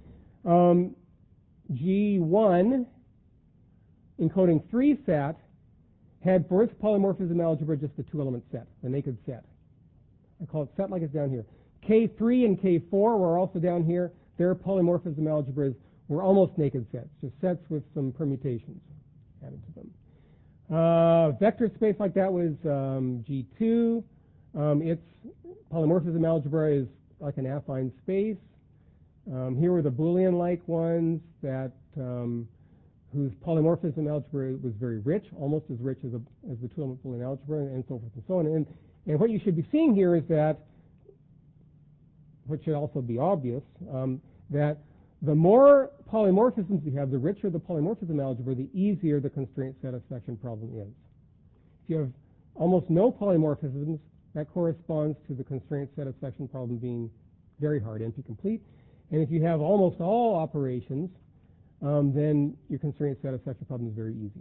G1, encoding 3 set, had for its polymorphism algebra just the 2-element set, the naked set. I call it set like it's down here. K3 and K4 were also down here. Their polymorphism algebras were almost naked sets, just sets with some permutations added to them. Vector space like that was G2. Its polymorphism algebra is like an affine space. Here were the Boolean-like ones that whose polymorphism algebra was very rich, almost as rich as the 2-element Boolean algebra, and so forth and so on. And what you should be seeing here is that, which should also be obvious, that the more polymorphisms you have, the richer the polymorphism algebra, the easier the constraint satisfaction problem is. If you have almost no polymorphisms, that corresponds to the constraint satisfaction problem being very hard, NP-complete. And if you have almost all operations, then your constraint satisfaction problem is very easy.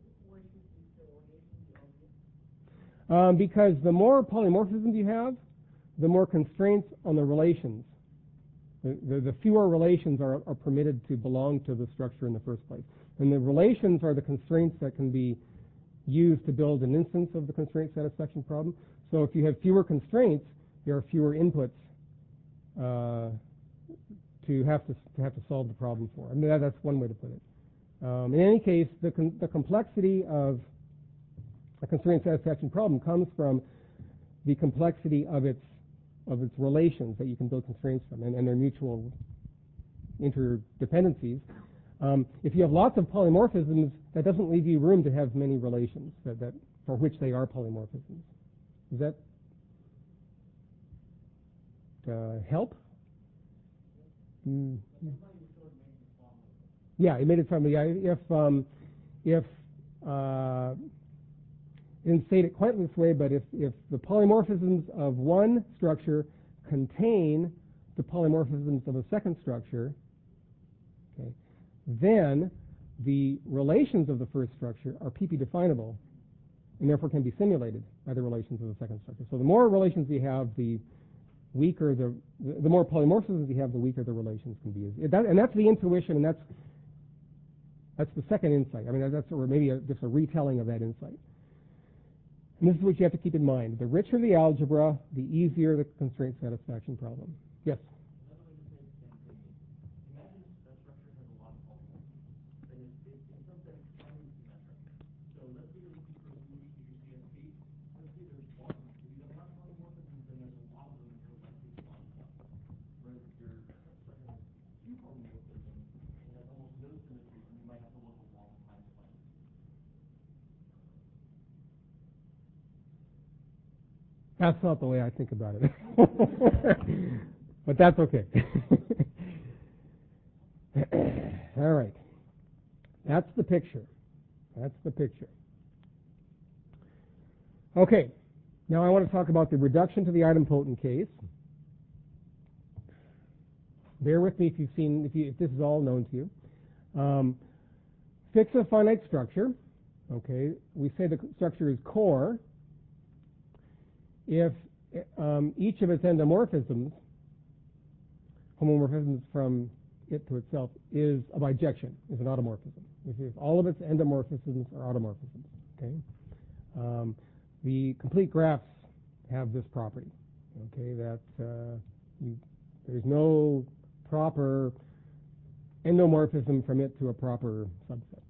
Because the more polymorphisms you have, the more constraints on the relations. The fewer relations are permitted to belong to the structure in the first place. And the relations are the constraints that can be used to build an instance of the constraint satisfaction problem. So if you have fewer constraints, there are fewer inputs to have to solve the problem for. I mean, that's one way to put it. In any case, the complexity of a constraint satisfaction problem comes from the complexity of its relations that you can build constraints from, and their mutual interdependencies. If you have lots of polymorphisms, that doesn't leave you room to have many relations that for which they are polymorphisms. Does that help? Yeah, it made it sound. Yeah, if didn't state it quite this way, but if the polymorphisms of one structure contain the polymorphisms of a second structure, okay, then the relations of the first structure are PP definable, and therefore can be simulated by the relations of the second structure. So the more relations you have, the weaker the more polymorphisms you have, the weaker the relations can be. And that's the intuition, and that's the second insight. I mean, that's or maybe just a retelling of that insight. And this is what you have to keep in mind. The richer the algebra, the easier the constraint satisfaction problem. Yes? Another way to say the same thing is, imagine that structure has a lot of polymorphisms. And it's in some sense highly symmetric. So let's say you're looking for a solution to your CSP. Let's say there's one. If you don't have polymorphisms, then there's a lot of them, and you're likely to find one. Whereas if your structure has few polymorphisms, it has almost no symmetry, and you might have to look a long time to find it. That's not the way I think about it. But that's okay. All right. That's the picture. That's the picture. Okay. Now I want to talk about the reduction to the idempotent case. Bear with me if this is all known to you. Fix a finite structure. Okay. We say the structure is core if each of its endomorphisms, homomorphisms from it to itself, is a bijection, is an automorphism. If all of its endomorphisms are automorphisms. Okay. The complete graphs have this property. Okay, that there's no proper endomorphism from it to a proper subset.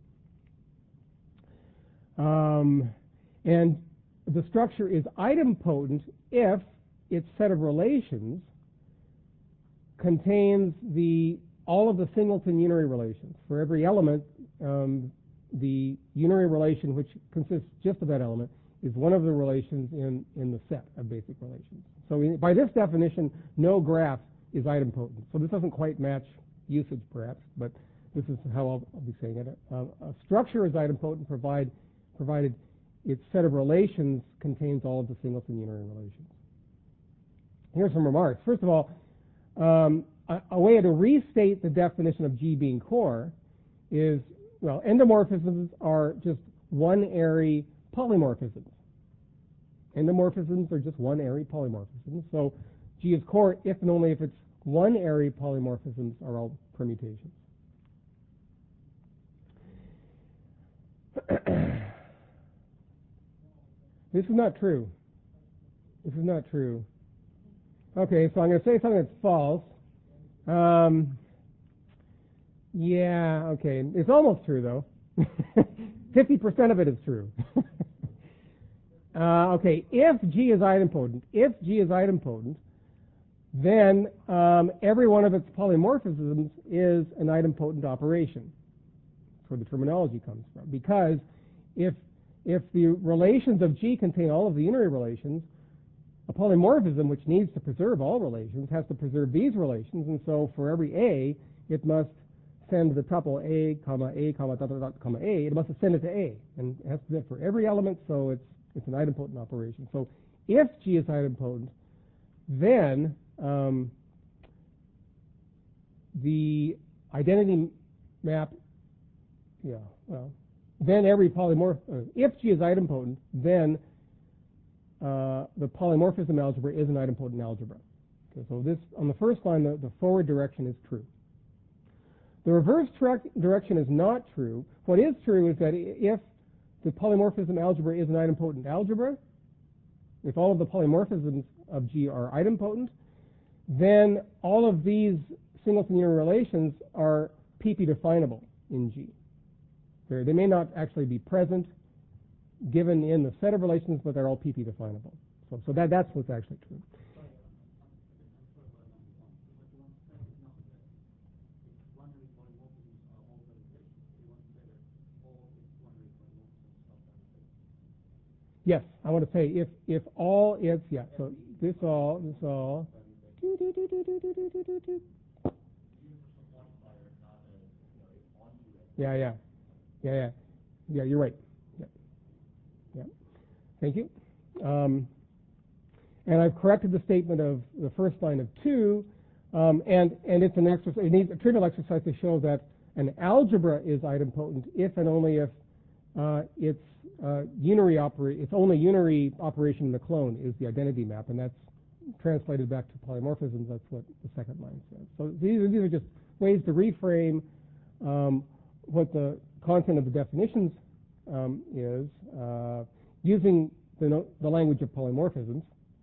And the structure is idempotent if its set of relations contains all of the singleton unary relations. For every element, the unary relation, which consists just of that element, is one of the relations in the set of basic relations. So by this definition, no graph is idempotent. So this doesn't quite match usage, perhaps, but this is how I'll be saying it. A structure is idempotent provided its set of relations contains all of the singleton unary relations. Here's some remarks. First of all, a way to restate the definition of G being core is, well, endomorphisms are just one-ary polymorphisms. Endomorphisms are just one-ary polymorphisms. So G is core if and only if it's one-ary polymorphisms are all permutations. This is not true. This is not true. Okay, so I'm going to say something that's false. Yeah, okay. It's almost true, though. 50% of it is true. Okay, if G is idempotent, then every one of its polymorphisms is an idempotent operation. That's where the terminology comes from. Because if the relations of G contain all of the unary relations, a polymorphism which needs to preserve all relations has to preserve these relations, and so for every A, it must send the tuple A, comma, dot, dot, dot, comma, A. It must send it to A, and it has to do it for every element, so it's an idempotent operation. So if G is idempotent, then the identity map, then every polymorph, if G is idempotent, then the polymorphism algebra is an idempotent algebra. Okay, so this, on the first line, the forward direction is true. The reverse direction is not true. What is true is that if the polymorphism algebra is an idempotent algebra, if all of the polymorphisms of G are idempotent, then all of these singleton unary relations are PP definable in G. They may not actually be present given in the set of relations, but they're all PP definable. So that's what's actually true. Yes, I want to say if all its, so this all. Yeah, you're right. Yeah. Thank you. And I've corrected the statement of the first line of 2, and it's an exercise. It needs a trivial exercise to show that an algebra is idempotent if and only if its only unary operation in the clone is the identity map, and that's translated back to polymorphisms. That's what the second line says. So these are just ways to reframe what the content of the definitions is using the language of polymorphisms.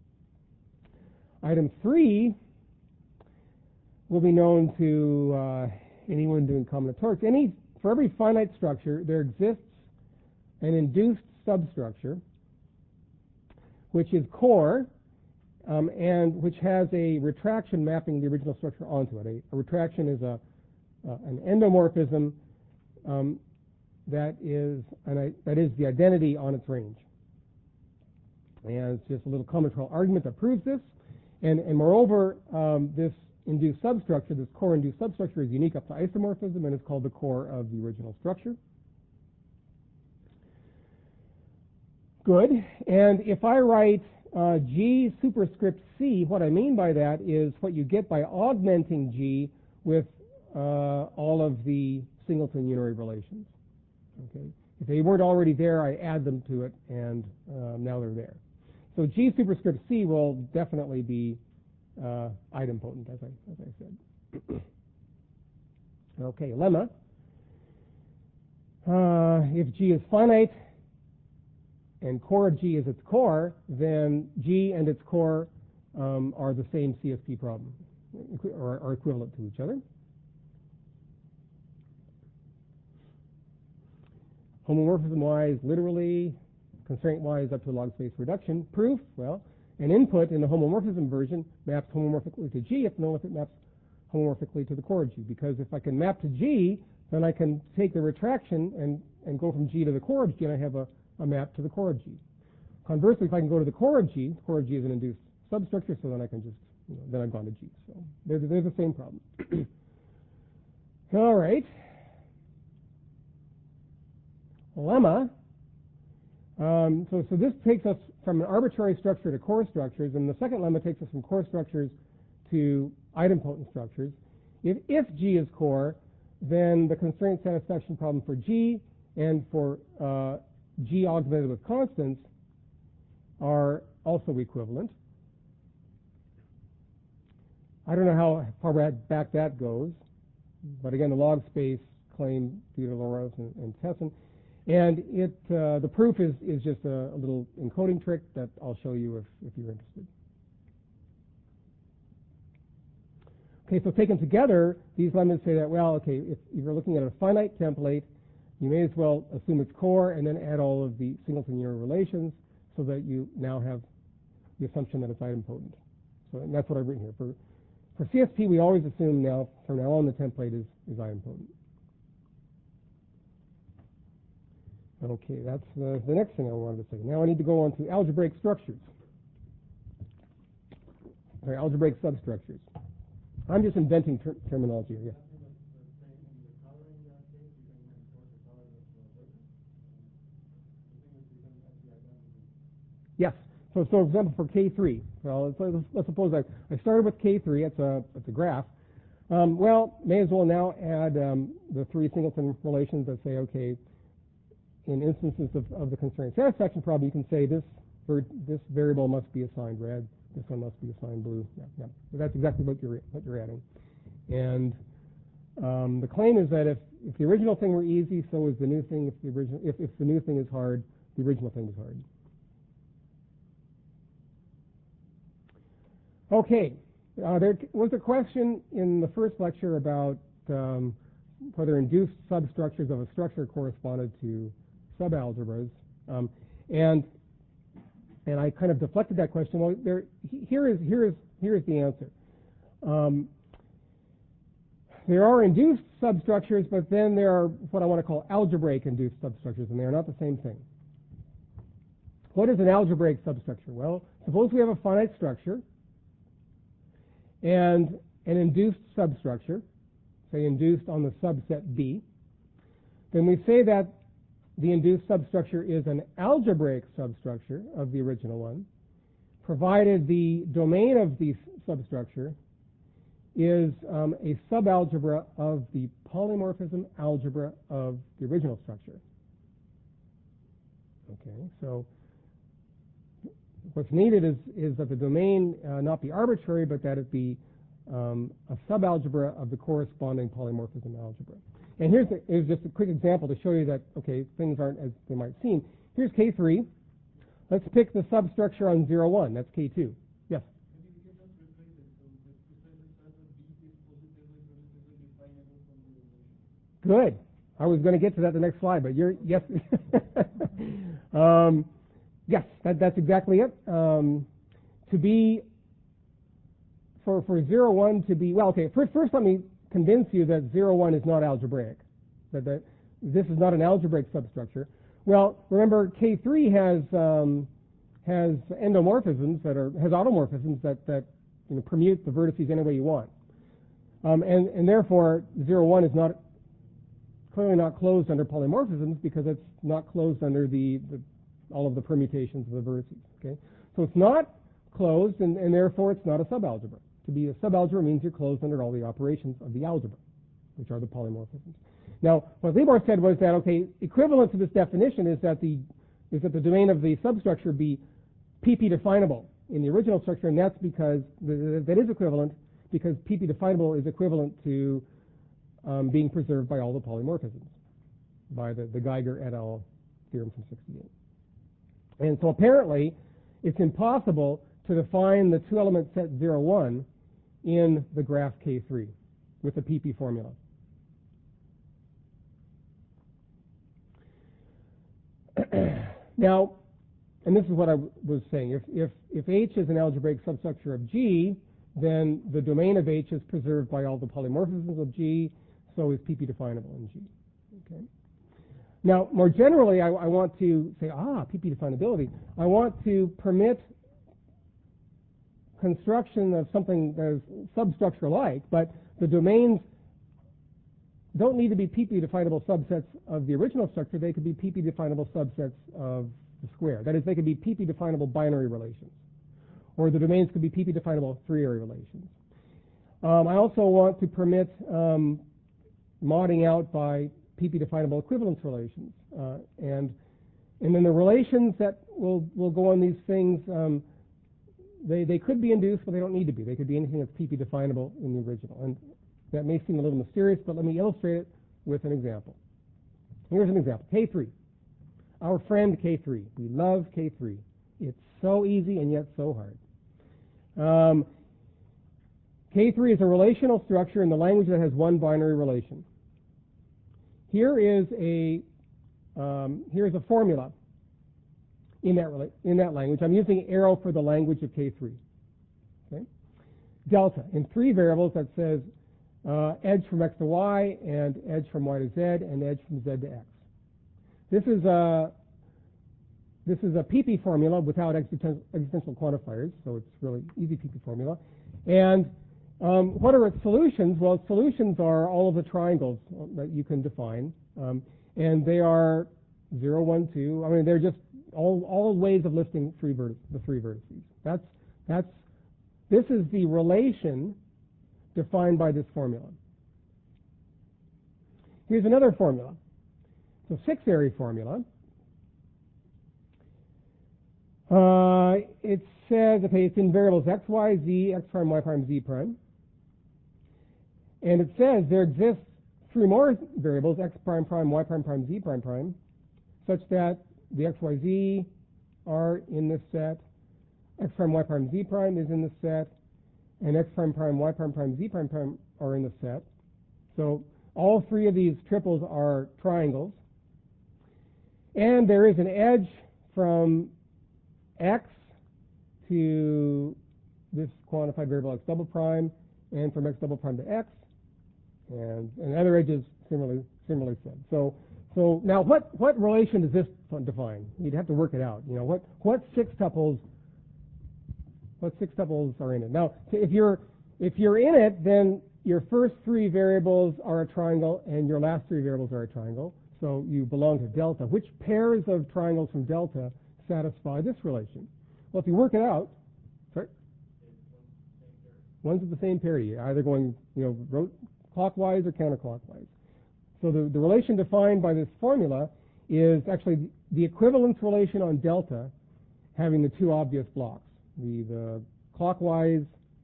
Item 3 will be known to anyone doing combinatorics. For every finite structure, there exists an induced substructure which is core and which has a retraction mapping the original structure onto it. A retraction is an endomorphism that is the identity on its range. And it's just a little combinatorial argument that proves this. And moreover, this induced substructure, this core-induced substructure, is unique up to isomorphism and is called the core of the original structure. Good. And if I write G superscript C, what I mean by that is what you get by augmenting G with all of the singleton unary relations. Okay. If they weren't already there, I add them to it, and now they're there. So G superscript C will definitely be idempotent, as I said. Okay, lemma. If G is finite and core of G is its core, then G and its core are the same CSP problem, or are equivalent to each other. Homomorphism-wise, literally, constraint-wise, up to log space reduction. Proof, well, an input in the homomorphism version maps homomorphically to G if and only if it maps homomorphically to the core of G. Because if I can map to G, then I can take the retraction and go from G to the core of G, and I have a map to the core of G. Conversely, if I can go to the core of G is an induced substructure, so then I can just, then I've gone to G. So they're the same problem. All right. Lemma. So this takes us from an arbitrary structure to core structures, and the second lemma takes us from core structures to idempotent structures. If G is core, then the constraint satisfaction problem for G and for G augmented with constants are also equivalent. I don't know how far back that goes, but again, the log space claim due to Laurent and Tesson. And the proof is just a little encoding trick that I'll show you if you're interested. Okay, so taken together, these lemmas say that, well, okay, if you're looking at a finite template, you may as well assume it's core and then add all of the singleton unit relations so that you now have the assumption that it's idempotent. So and that's what I've written here. For CSP, we always assume now, from now on, the template is idempotent. Okay, that's the next thing I wanted to say. Now I need to go on to algebraic structures. Sorry, algebraic substructures. I'm just inventing terminology here. Yes. So for example, for K3, well, let's suppose I started with K3. It's a graph. Well, may as well now add the three singleton relations that say, okay, in instances of the constraint satisfaction problem, you can say this variable must be assigned red, this one must be assigned blue. Yeah. So that's exactly what you're adding. And the claim is that if the original thing were easy, so is the new thing. If the new thing is hard, the original thing is hard. Okay, there was a question in the first lecture about whether induced substructures of a structure corresponded to subalgebras, and I kind of deflected that question. Well, here is the answer. There are induced substructures, but then there are what I want to call algebraic induced substructures, and they are not the same thing. What is an algebraic substructure? Well, suppose we have a finite structure and an induced substructure, say induced on the subset B. Then we say that the induced substructure is an algebraic substructure of the original one, provided the domain of the substructure is a subalgebra of the polymorphism algebra of the original structure. Okay, so what's needed is that the domain not be arbitrary, but that it be a subalgebra of the corresponding polymorphism algebra. And here's just a quick example to show you that, okay, things aren't as they might seem. Here's K3. Let's pick the substructure on 0, 1. That's K2. Yes? Good. I was going to get to that the next slide, but yes. Yes, that's exactly it. To be, for 0, 1 to be, well, okay, first let me convince you that 0, 1 is not algebraic, that this is not an algebraic substructure. Well, remember, K3 has endomorphisms has automorphisms that permute the vertices any way you want. And therefore, 0, 1 is clearly not closed under polymorphisms because it's not closed under all of the permutations of the vertices. Okay, so it's not closed, and therefore it's not a subalgebra. To be a subalgebra means you're closed under all the operations of the algebra, which are the polymorphisms. Now, what Libor said was that, okay, equivalent to this definition is that the domain of the substructure be PP definable in the original structure, and that's because that is equivalent because PP definable is equivalent to being preserved by all the polymorphisms, by the Geiger et al. Theorem from '68. And so apparently, it's impossible to define the two-element set 0, 1 in the graph K3 with the PP formula. Now, and this is what I was saying, if H is an algebraic substructure of G, then the domain of H is preserved by all the polymorphisms of G, so is PP definable in G. Okay. Now, more generally, I want to say, PP definability. I want to permit construction of something that is substructure-like, but the domains don't need to be PP definable subsets of the original structure. They could be PP definable subsets of the square. That is, they could be PP definable binary relations, or the domains could be PP definable three-area relations. I also want to permit modding out by PP definable equivalence relations, and then the relations that will go on these things. They could be induced, but they don't need to be. They could be anything that's PP definable in the original. And that may seem a little mysterious, but let me illustrate it with an example. Here's an example. K3. Our friend K3. We love K3. It's so easy and yet so hard. K3 is a relational structure in the language that has one binary relation. Here's a formula in that language. I'm using arrow for the language of K3. Okay? Delta in three variables that says edge from x to y, and edge from y to z, and edge from z to x. This is a PP formula without existential quantifiers, so it's really easy PP formula. And what are its solutions? Well, solutions are all of the triangles that you can define, and they are 0, 1, 2. I mean, they're just all ways of listing the three vertices. This is the relation defined by this formula. Here's another formula. So six-area formula. It says, okay, it's in variables x, y, z, x prime, y prime, z prime. And it says there exists three more variables, x prime prime, y prime prime, z prime prime, such that the x, y, z are in this set, x prime, y prime, z prime is in this set, and x prime prime, y prime prime, z prime prime are in the set. So all three of these triples are triangles. And there is an edge from x to this quantified variable x double prime, and from x double prime to x, and other edges similarly said. So now what relation does this define? You'd have to work it out. You know, what six tuples are in it. Now, if you're in it, then your first three variables are a triangle, and your last three variables are a triangle. So you belong to delta. Which pairs of triangles from delta satisfy this relation? Well, if you work it out, sorry, one's at the same pair. You're either going, clockwise or counterclockwise. So the relation defined by this formula is actually the equivalence relation on delta, having the two obvious blocks. The clockwise,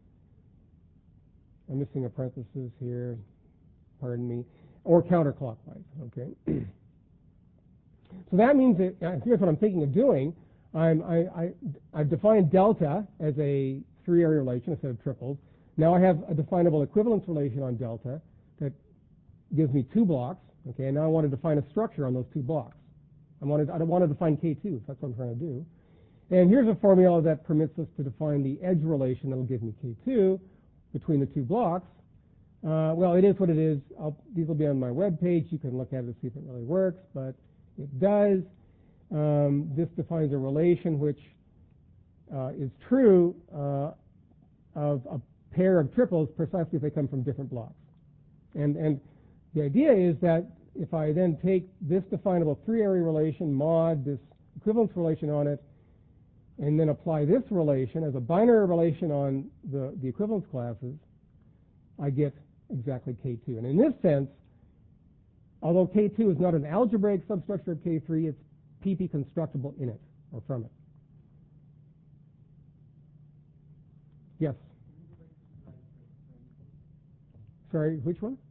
I'm missing a parenthesis here, pardon me, or counterclockwise, okay? So that means that, here's what I'm thinking of doing. I've defined delta as a three-area relation instead of triples. Now I have a definable equivalence relation on delta that gives me two blocks, okay? And now I want to define a structure on those two blocks. I want to define K2, if that's what I'm trying to do. And here's a formula that permits us to define the edge relation that will give me K2 between the two blocks. Well, it is what it is. These will be on my web page. You can look at it to see if it really works, but it does. This defines a relation which is true of a pair of triples precisely if they come from different blocks. And the idea is that if I then take this definable three-area relation, mod this equivalence relation on it, and then apply this relation as a binary relation on the equivalence classes, I get exactly K2. And in this sense, although K2 is not an algebraic substructure of K3, it's PP constructible in it, or from it. Yes? Sorry, which one?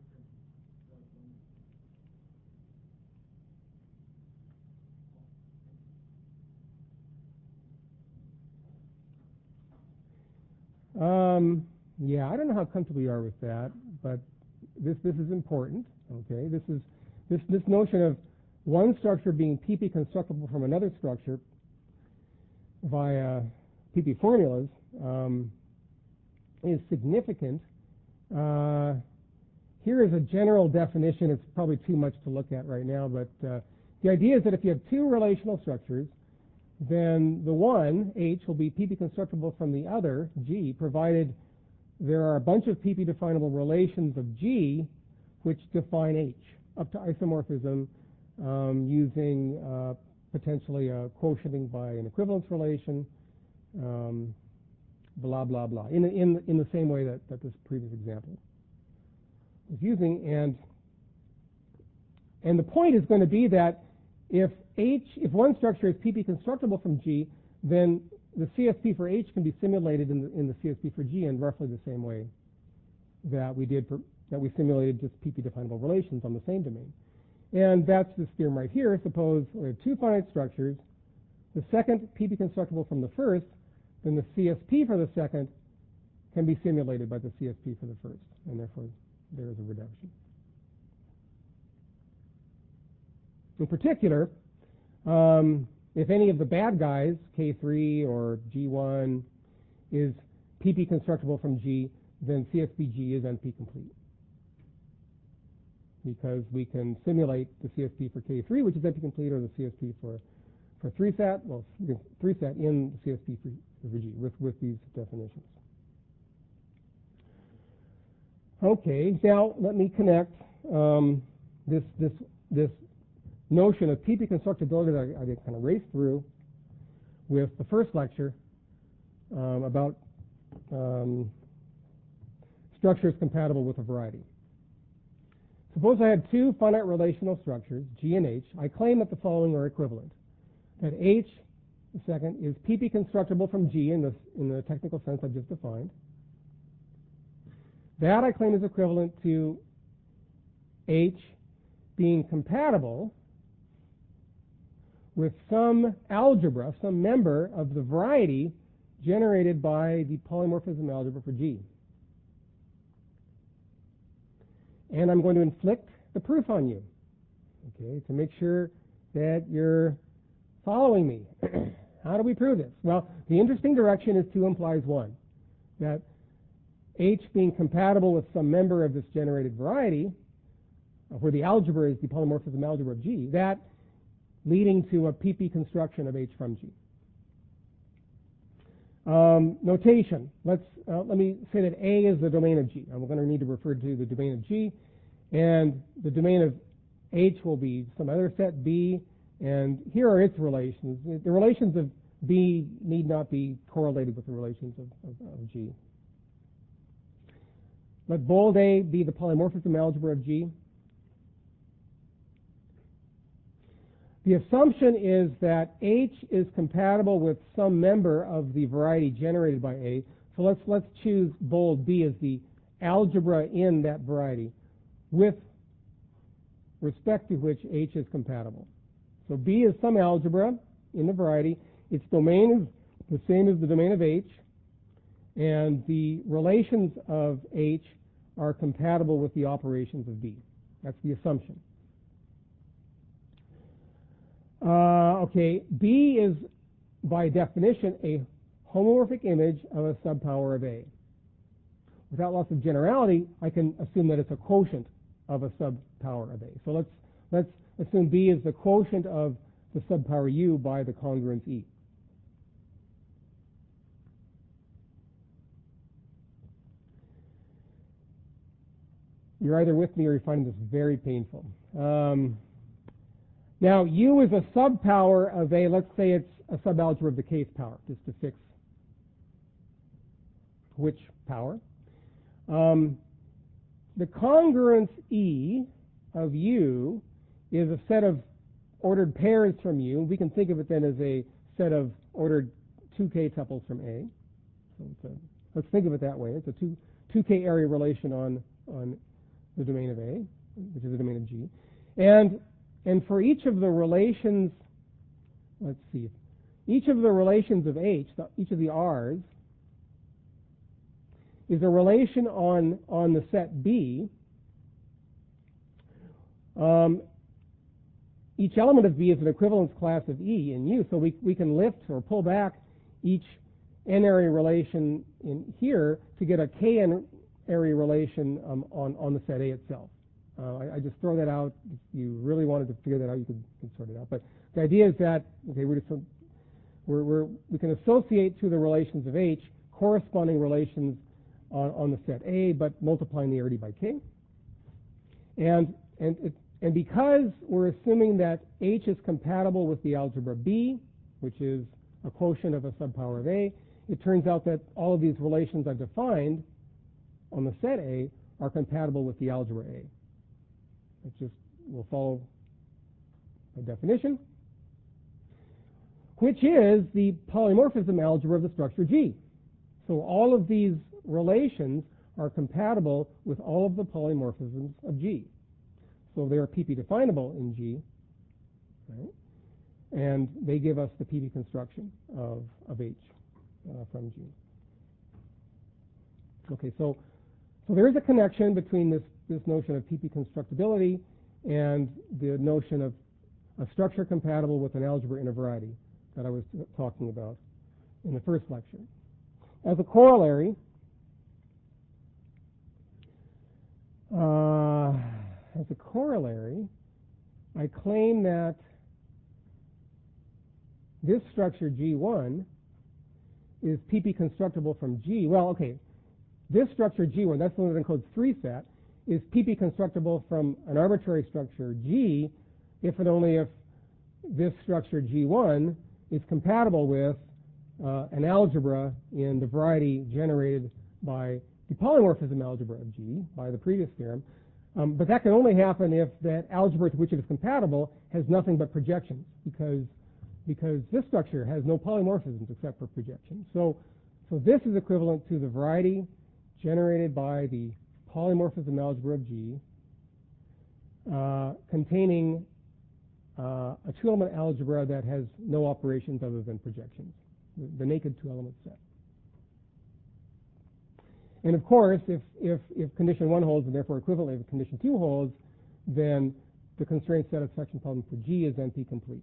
Yeah, I don't know how comfortable you are with that, but this is important. Okay, this notion of one structure being PP constructible from another structure via PP formulas is significant. Here is a general definition. It's probably too much to look at right now, but the idea is that if you have two relational structures, then the one, H, will be PP constructible from the other, G, provided there are a bunch of PP definable relations of G which define H up to isomorphism using potentially quotienting by an equivalence relation, blah, blah, blah, in the same way that this previous example was using. And the point is going to be that if one structure is PP constructible from G, then the CSP for H can be simulated in the CSP for G in roughly the same way that we simulated just PP definable relations on the same domain. And that's this theorem right here. Suppose we have two finite structures, the second PP constructible from the first, then the CSP for the second can be simulated by the CSP for the first, and therefore there is a reduction. In particular, if any of the bad guys, K3 or G1, is PP constructible from G, then CSPG is NP complete. Because we can simulate the CSP for K3, which is NP complete, or the CSP for 3-sat, well, 3-sat in the CSP for G with these definitions. Okay, now let me connect this notion of PP constructibility that I kind of raced through with the first lecture about structures compatible with a variety. Suppose I have two finite relational structures, G and H. I claim that the following are equivalent. That H, the second, is PP constructible from G in the technical sense I've just defined. That I claim is equivalent to H being compatible with some algebra, some member of the variety generated by the polymorphism algebra for G. And I'm going to inflict the proof on you, okay, to make sure that you're following me. How do we prove this? Well, the interesting direction is 2 implies 1, that H being compatible with some member of this generated variety, where the algebra is the polymorphism algebra of G, that leading to a PP construction of H from G. Notation. Let me say that A is the domain of G. And we're going to need to refer to the domain of G. And the domain of H will be some other set B. And here are its relations. The relations of B need not be correlated with the relations of G. Let bold A be the polymorphism algebra of G. The assumption is that H is compatible with some member of the variety generated by A. So let's choose bold B as the algebra in that variety with respect to which H is compatible. So B is some algebra in the variety. Its domain is the same as the domain of H. And the relations of H are compatible with the operations of B. That's the assumption. Okay, B is, by definition, a homomorphic image of a subpower of A. Without loss of generality, I can assume that it's a quotient of a subpower of A. So let's assume B is the quotient of the subpower U by the congruence E. You're either with me or you're finding this very painful. Now, U is a subpower of A. Let's say it's a subalgebra of the kth power, just to fix which power. The congruence E of U is a set of ordered pairs from U. We can think of it then as a set of ordered 2k tuples from A. So let's think of it that way. It's a 2k area relation on the domain of A, which is the domain of G. And for each of the relations, let's see, each of the relations of H, each of the R's, is a relation on the set B. Each element of B is an equivalence class of E in U, so we can lift or pull back each n-area relation in here to get a k-n-area relation on the set A itself. I just throw that out. If you really wanted to figure that out, you could sort it out. But the idea is that, okay, we can associate to the relations of H corresponding relations on the set A, but multiplying the arity by k. And And because we're assuming that H is compatible with the algebra B, which is a quotient of a subpower of A, it turns out that all of these relations I've defined on the set A are compatible with the algebra A. It just will follow a definition, which is the polymorphism algebra of the structure G. So all of these relations are compatible with all of the polymorphisms of G. So they are PP definable in G, right? And they give us the PP construction of H from G. Okay, so there is a connection between this notion of PP constructibility and the notion of a structure compatible with an algebra in a variety that I was talking about in the first lecture. As a corollary, I claim that this structure G1 is PP constructible from G. Well, okay, this structure G1, that's the one that encodes 3 set, is PP constructible from an arbitrary structure G if and only if this structure G1 is compatible with an algebra in the variety generated by the polymorphism algebra of G, by the previous theorem. But that can only happen if that algebra to which it is compatible has nothing but projections, because this structure has no polymorphisms except for projections. So this is equivalent to the variety generated by the polymorphism algebra of G, containing a 2-element algebra that has no operations other than projections, the naked 2-element set. And of course, if condition 1 holds, and therefore equivalently if condition 2 holds, then the constraint satisfaction problem for G is NP complete.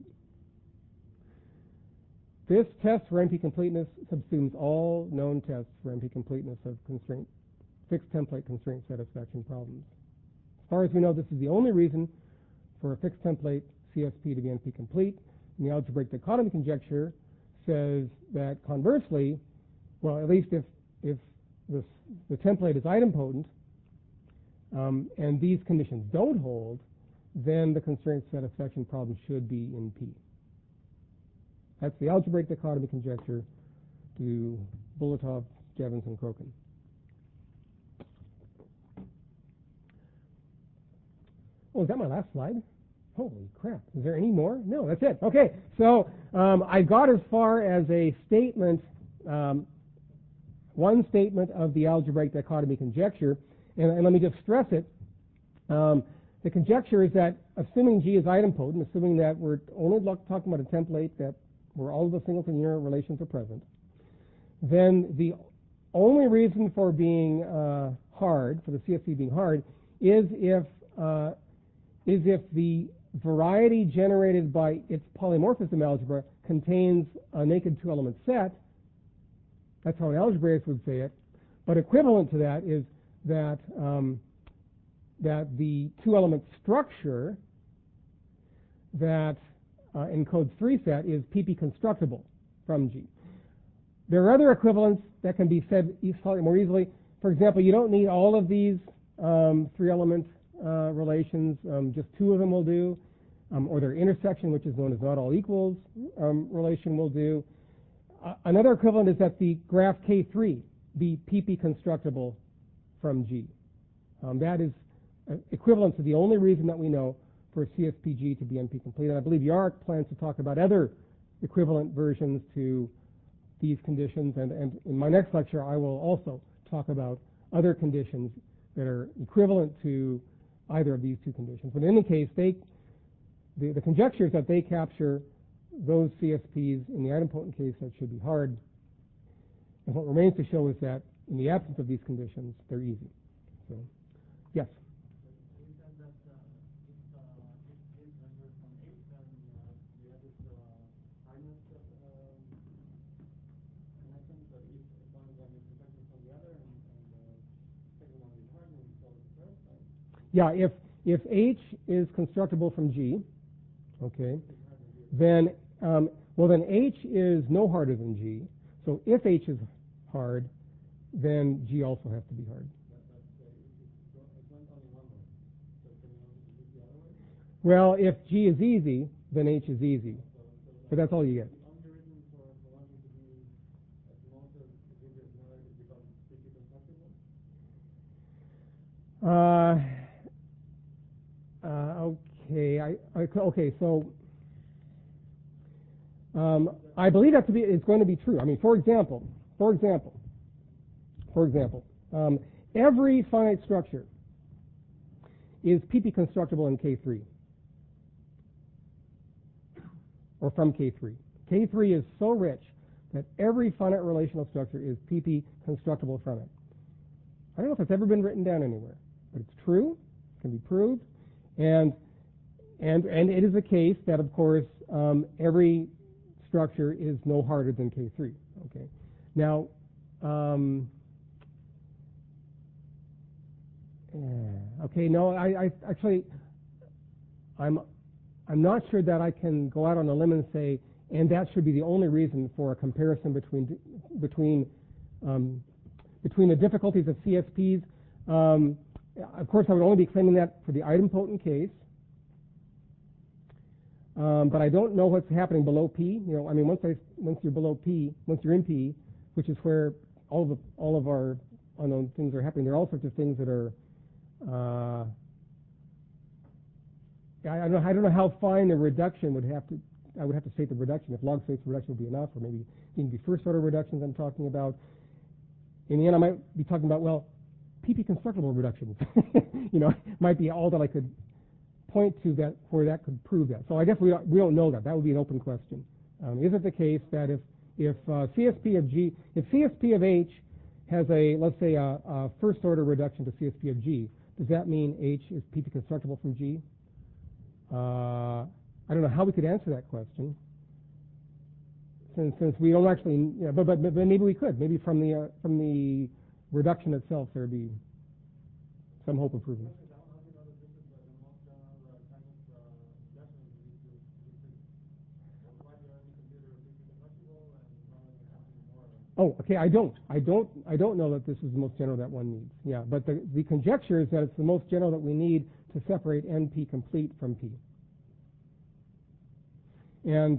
This test for NP completeness subsumes all known tests for NP completeness of fixed template constraint satisfaction problems. As far as we know, this is the only reason for a fixed template CSP to be NP complete. And the algebraic dichotomy conjecture says that conversely, well, at least if the template is idempotent and these conditions don't hold, then the constraint satisfaction problem should be in P. That's the algebraic dichotomy conjecture to Bulatov, Jevons, and Kroken. Oh, is that my last slide? Holy crap. Is there any more? No, that's it. Okay, so I got as far as a statement, one statement of the algebraic dichotomy conjecture, and let me just stress it. The conjecture is that assuming G is idempotent, assuming that we're only talking about a template that where all of the singleton unit relations are present, then the only reason for being hard, for the CSP being hard, is if the variety generated by its polymorphism algebra contains a naked 2-element set. That's how an algebraist would say it. But equivalent to that is that that the 2-element structure that encodes 3 set is PP constructible from G. There are other equivalents that can be said slightly more easily. For example, you don't need all of these 3-element relations, just 2 of them will do, or their intersection, which is known as not all equals relation, will do. Another equivalent is that the graph K3 be PP constructible from G. That is equivalent to the only reason that we know for CSPG to be NP complete. And I believe Yark plans to talk about other equivalent versions to these conditions. And in my next lecture, I will also talk about other conditions that are equivalent to either of these 2 conditions. But in any case, the conjecture is that they capture those CSPs in the idempotent case that should be hard. And what remains to show is that in the absence of these conditions, they're easy. So, yes? Yeah, if H is constructible from G, okay, then then H is no harder than G. So if H is hard, then G also has to be hard. Well, if G is easy, then H is easy. But that's all you get. Okay. So I believe that it's going to be true. I mean, for example, every finite structure is PP constructible in K3 or from K3. K3 is so rich that every finite relational structure is PP constructible from it. I don't know if it's ever been written down anywhere, but it's true. It can be proved, and it is a case that, of course, every structure is no harder than K3. Okay. Now, okay. No, I actually, I'm not sure that I can go out on a limb and say, and that should be the only reason for a comparison between the difficulties of CSPs. Of course, I would only be claiming that for the idempotent case. But I don't know what's happening below P. I mean, once you're below P, once you're in P, which is where all of our unknown things are happening, there are all sorts of things that are. I don't know how fine the reduction would have to. I would have to state the reduction. If log space reduction would be enough, or maybe it can be first order reductions I'm talking about. In the end, I might be talking about, well, PP constructible reductions. Might be all that I could point to that where that could prove that. So I guess we don't know that. That would be an open question. Is it the case that if CSP of G, if CSP of H has let's say a first order reduction to CSP of G, does that mean H is PP constructible from G? I don't know how we could answer that question, since we don't actually. But maybe we could. Maybe from the reduction itself there'd be some hope of proving it. Oh, okay. I don't know that this is the most general that one needs. Yeah, but the conjecture is that it's the most general that we need to separate NP complete from P. And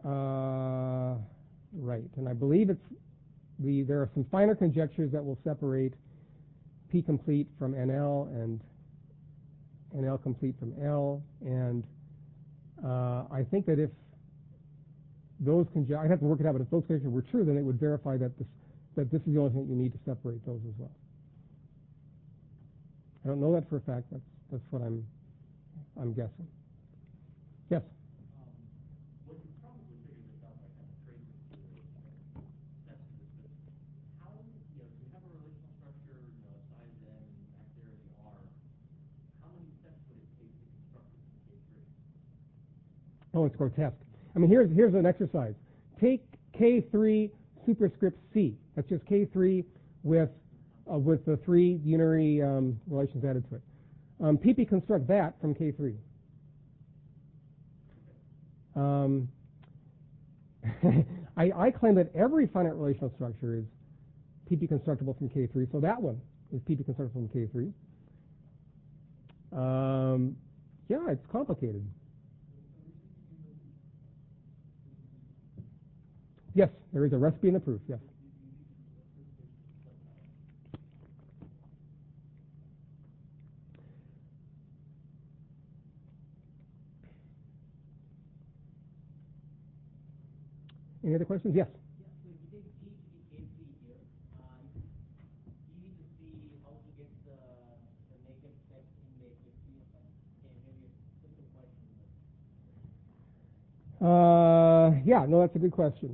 right, and I believe there are some finer conjectures that will separate P complete from NL and NL complete from L. And I think that if those I'd have to work it out, but if those conjectures were true, then it would verify that this is the only thing you need to separate those as well. I don't know that for a fact. That's what I'm guessing. Yes. Well, you probably figured this out by kind of tracing the steps to this, but how, you have a relational structure, size n and maxilarity r. How many steps would it take to construct it in K3? Oh, it's grotesque. I mean, here's an exercise. Take K3 superscript C. That's just K3 with the three unary relations added to it. PP construct that from K3. I claim that every finite relational structure is PP constructible from K3, so that one is PP constructible from K3. Yeah, it's complicated. Yes, there is a recipe and a proof, yes. Any other questions? Yes. Yeah, so if you take G to be K3 here, you need to see how to get the naked steps in the K3 effect. Okay, maybe a simple question. Yeah, no, that's a good question.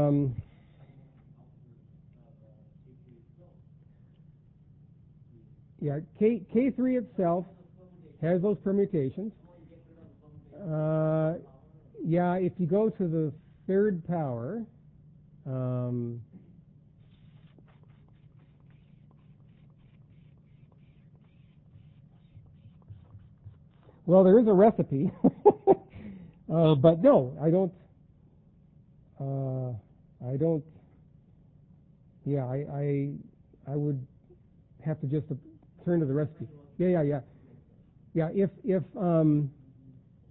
Yeah, K3 itself has those permutations. Yeah, if you go to the third power, well, there is a recipe, but no, I don't. Yeah, I would have to just turn to the recipe. Yeah. If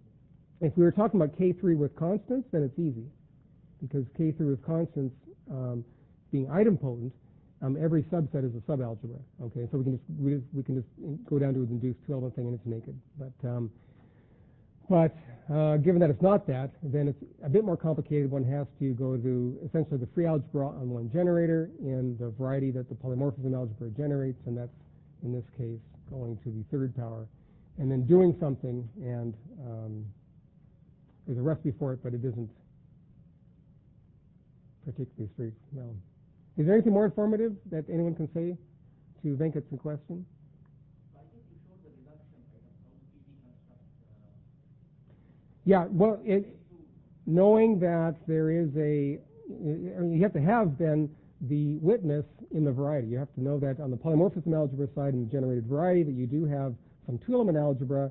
If we were talking about K3 with constants, then it's easy, because K3 with constants being idempotent, every subset is a subalgebra. Okay, so we can just go down to an induced two-element thing and it's naked. But given that it's not that, then it's a bit more complicated. One has to go to essentially the free algebra on one generator and the variety that the polymorphism algebra generates, and that's in this case going to the third power, and then doing something, and there's a recipe for it, but it isn't particularly straight. No. Is there anything more informative that anyone can say to Venkat's question? So I think you showed the reduction, right, of how PV constructs. Yeah, well, knowing that there is you have to have then the witness in the variety. You have to know that on the polymorphism algebra side in the generated variety that you do have some two-element algebra,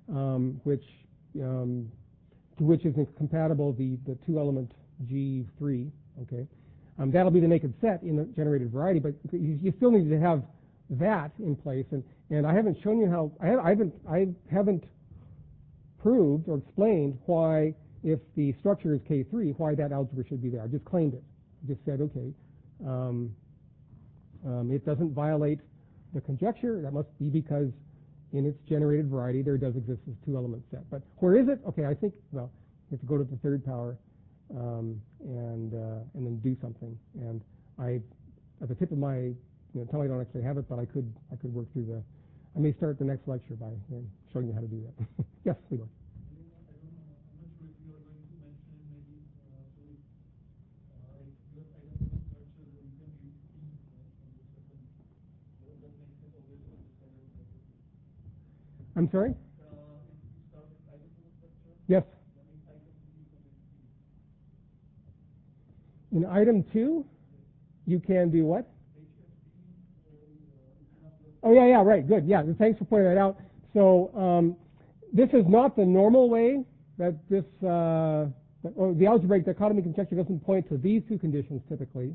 to which is compatible the two-element G3. Okay, that'll be the naked set in the generated variety, but you still need to have that in place. And I haven't shown you how I haven't proved or explained why, if the structure is K3, why that algebra should be there. I just claimed it. I just said, okay, it doesn't violate the conjecture. That must be because in its generated variety there does exist this two-element set. But where is it? Okay, I think, well, you have to go to the third power and then do something. And I, at the tip of my tongue, I don't actually have it, but I could work through the. I may start the next lecture by showing you how to do that. Yes, Leroy. I'm sorry? Yes. In item 2, you can do what? Oh, yeah, right, good. Yeah, thanks for pointing that out. So this is not the normal way that this, the algebraic dichotomy conjecture doesn't point to these two conditions typically.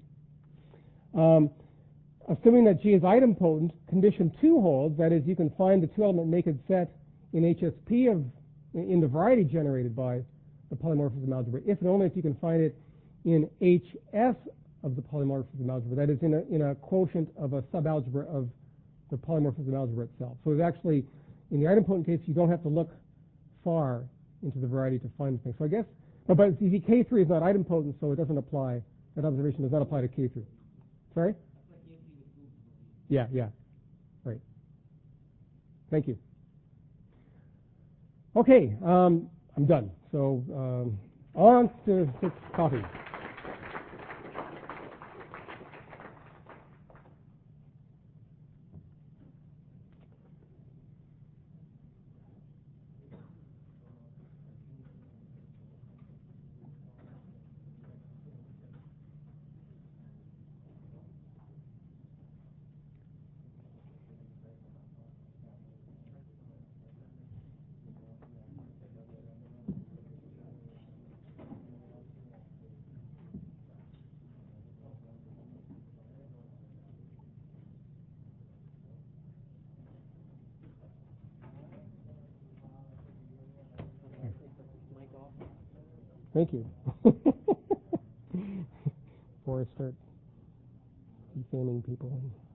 Assuming that G is idempotent, condition 2 holds. That is, you can find the two-element naked set in HSP in the variety generated by the polymorphism algebra, if and only if you can find it in HS of the polymorphism algebra. That is, in a quotient of a subalgebra of the polymorphism algebra itself. So it's actually, in the idempotent case, you don't have to look far into the variety to find things. So I guess, but see, K3 is not idempotent, so it doesn't apply. That observation does not apply to K3. Sorry? Yeah, right. Thank you. Okay, I'm done. So on to coffee. Thank you. Before I start defaming people.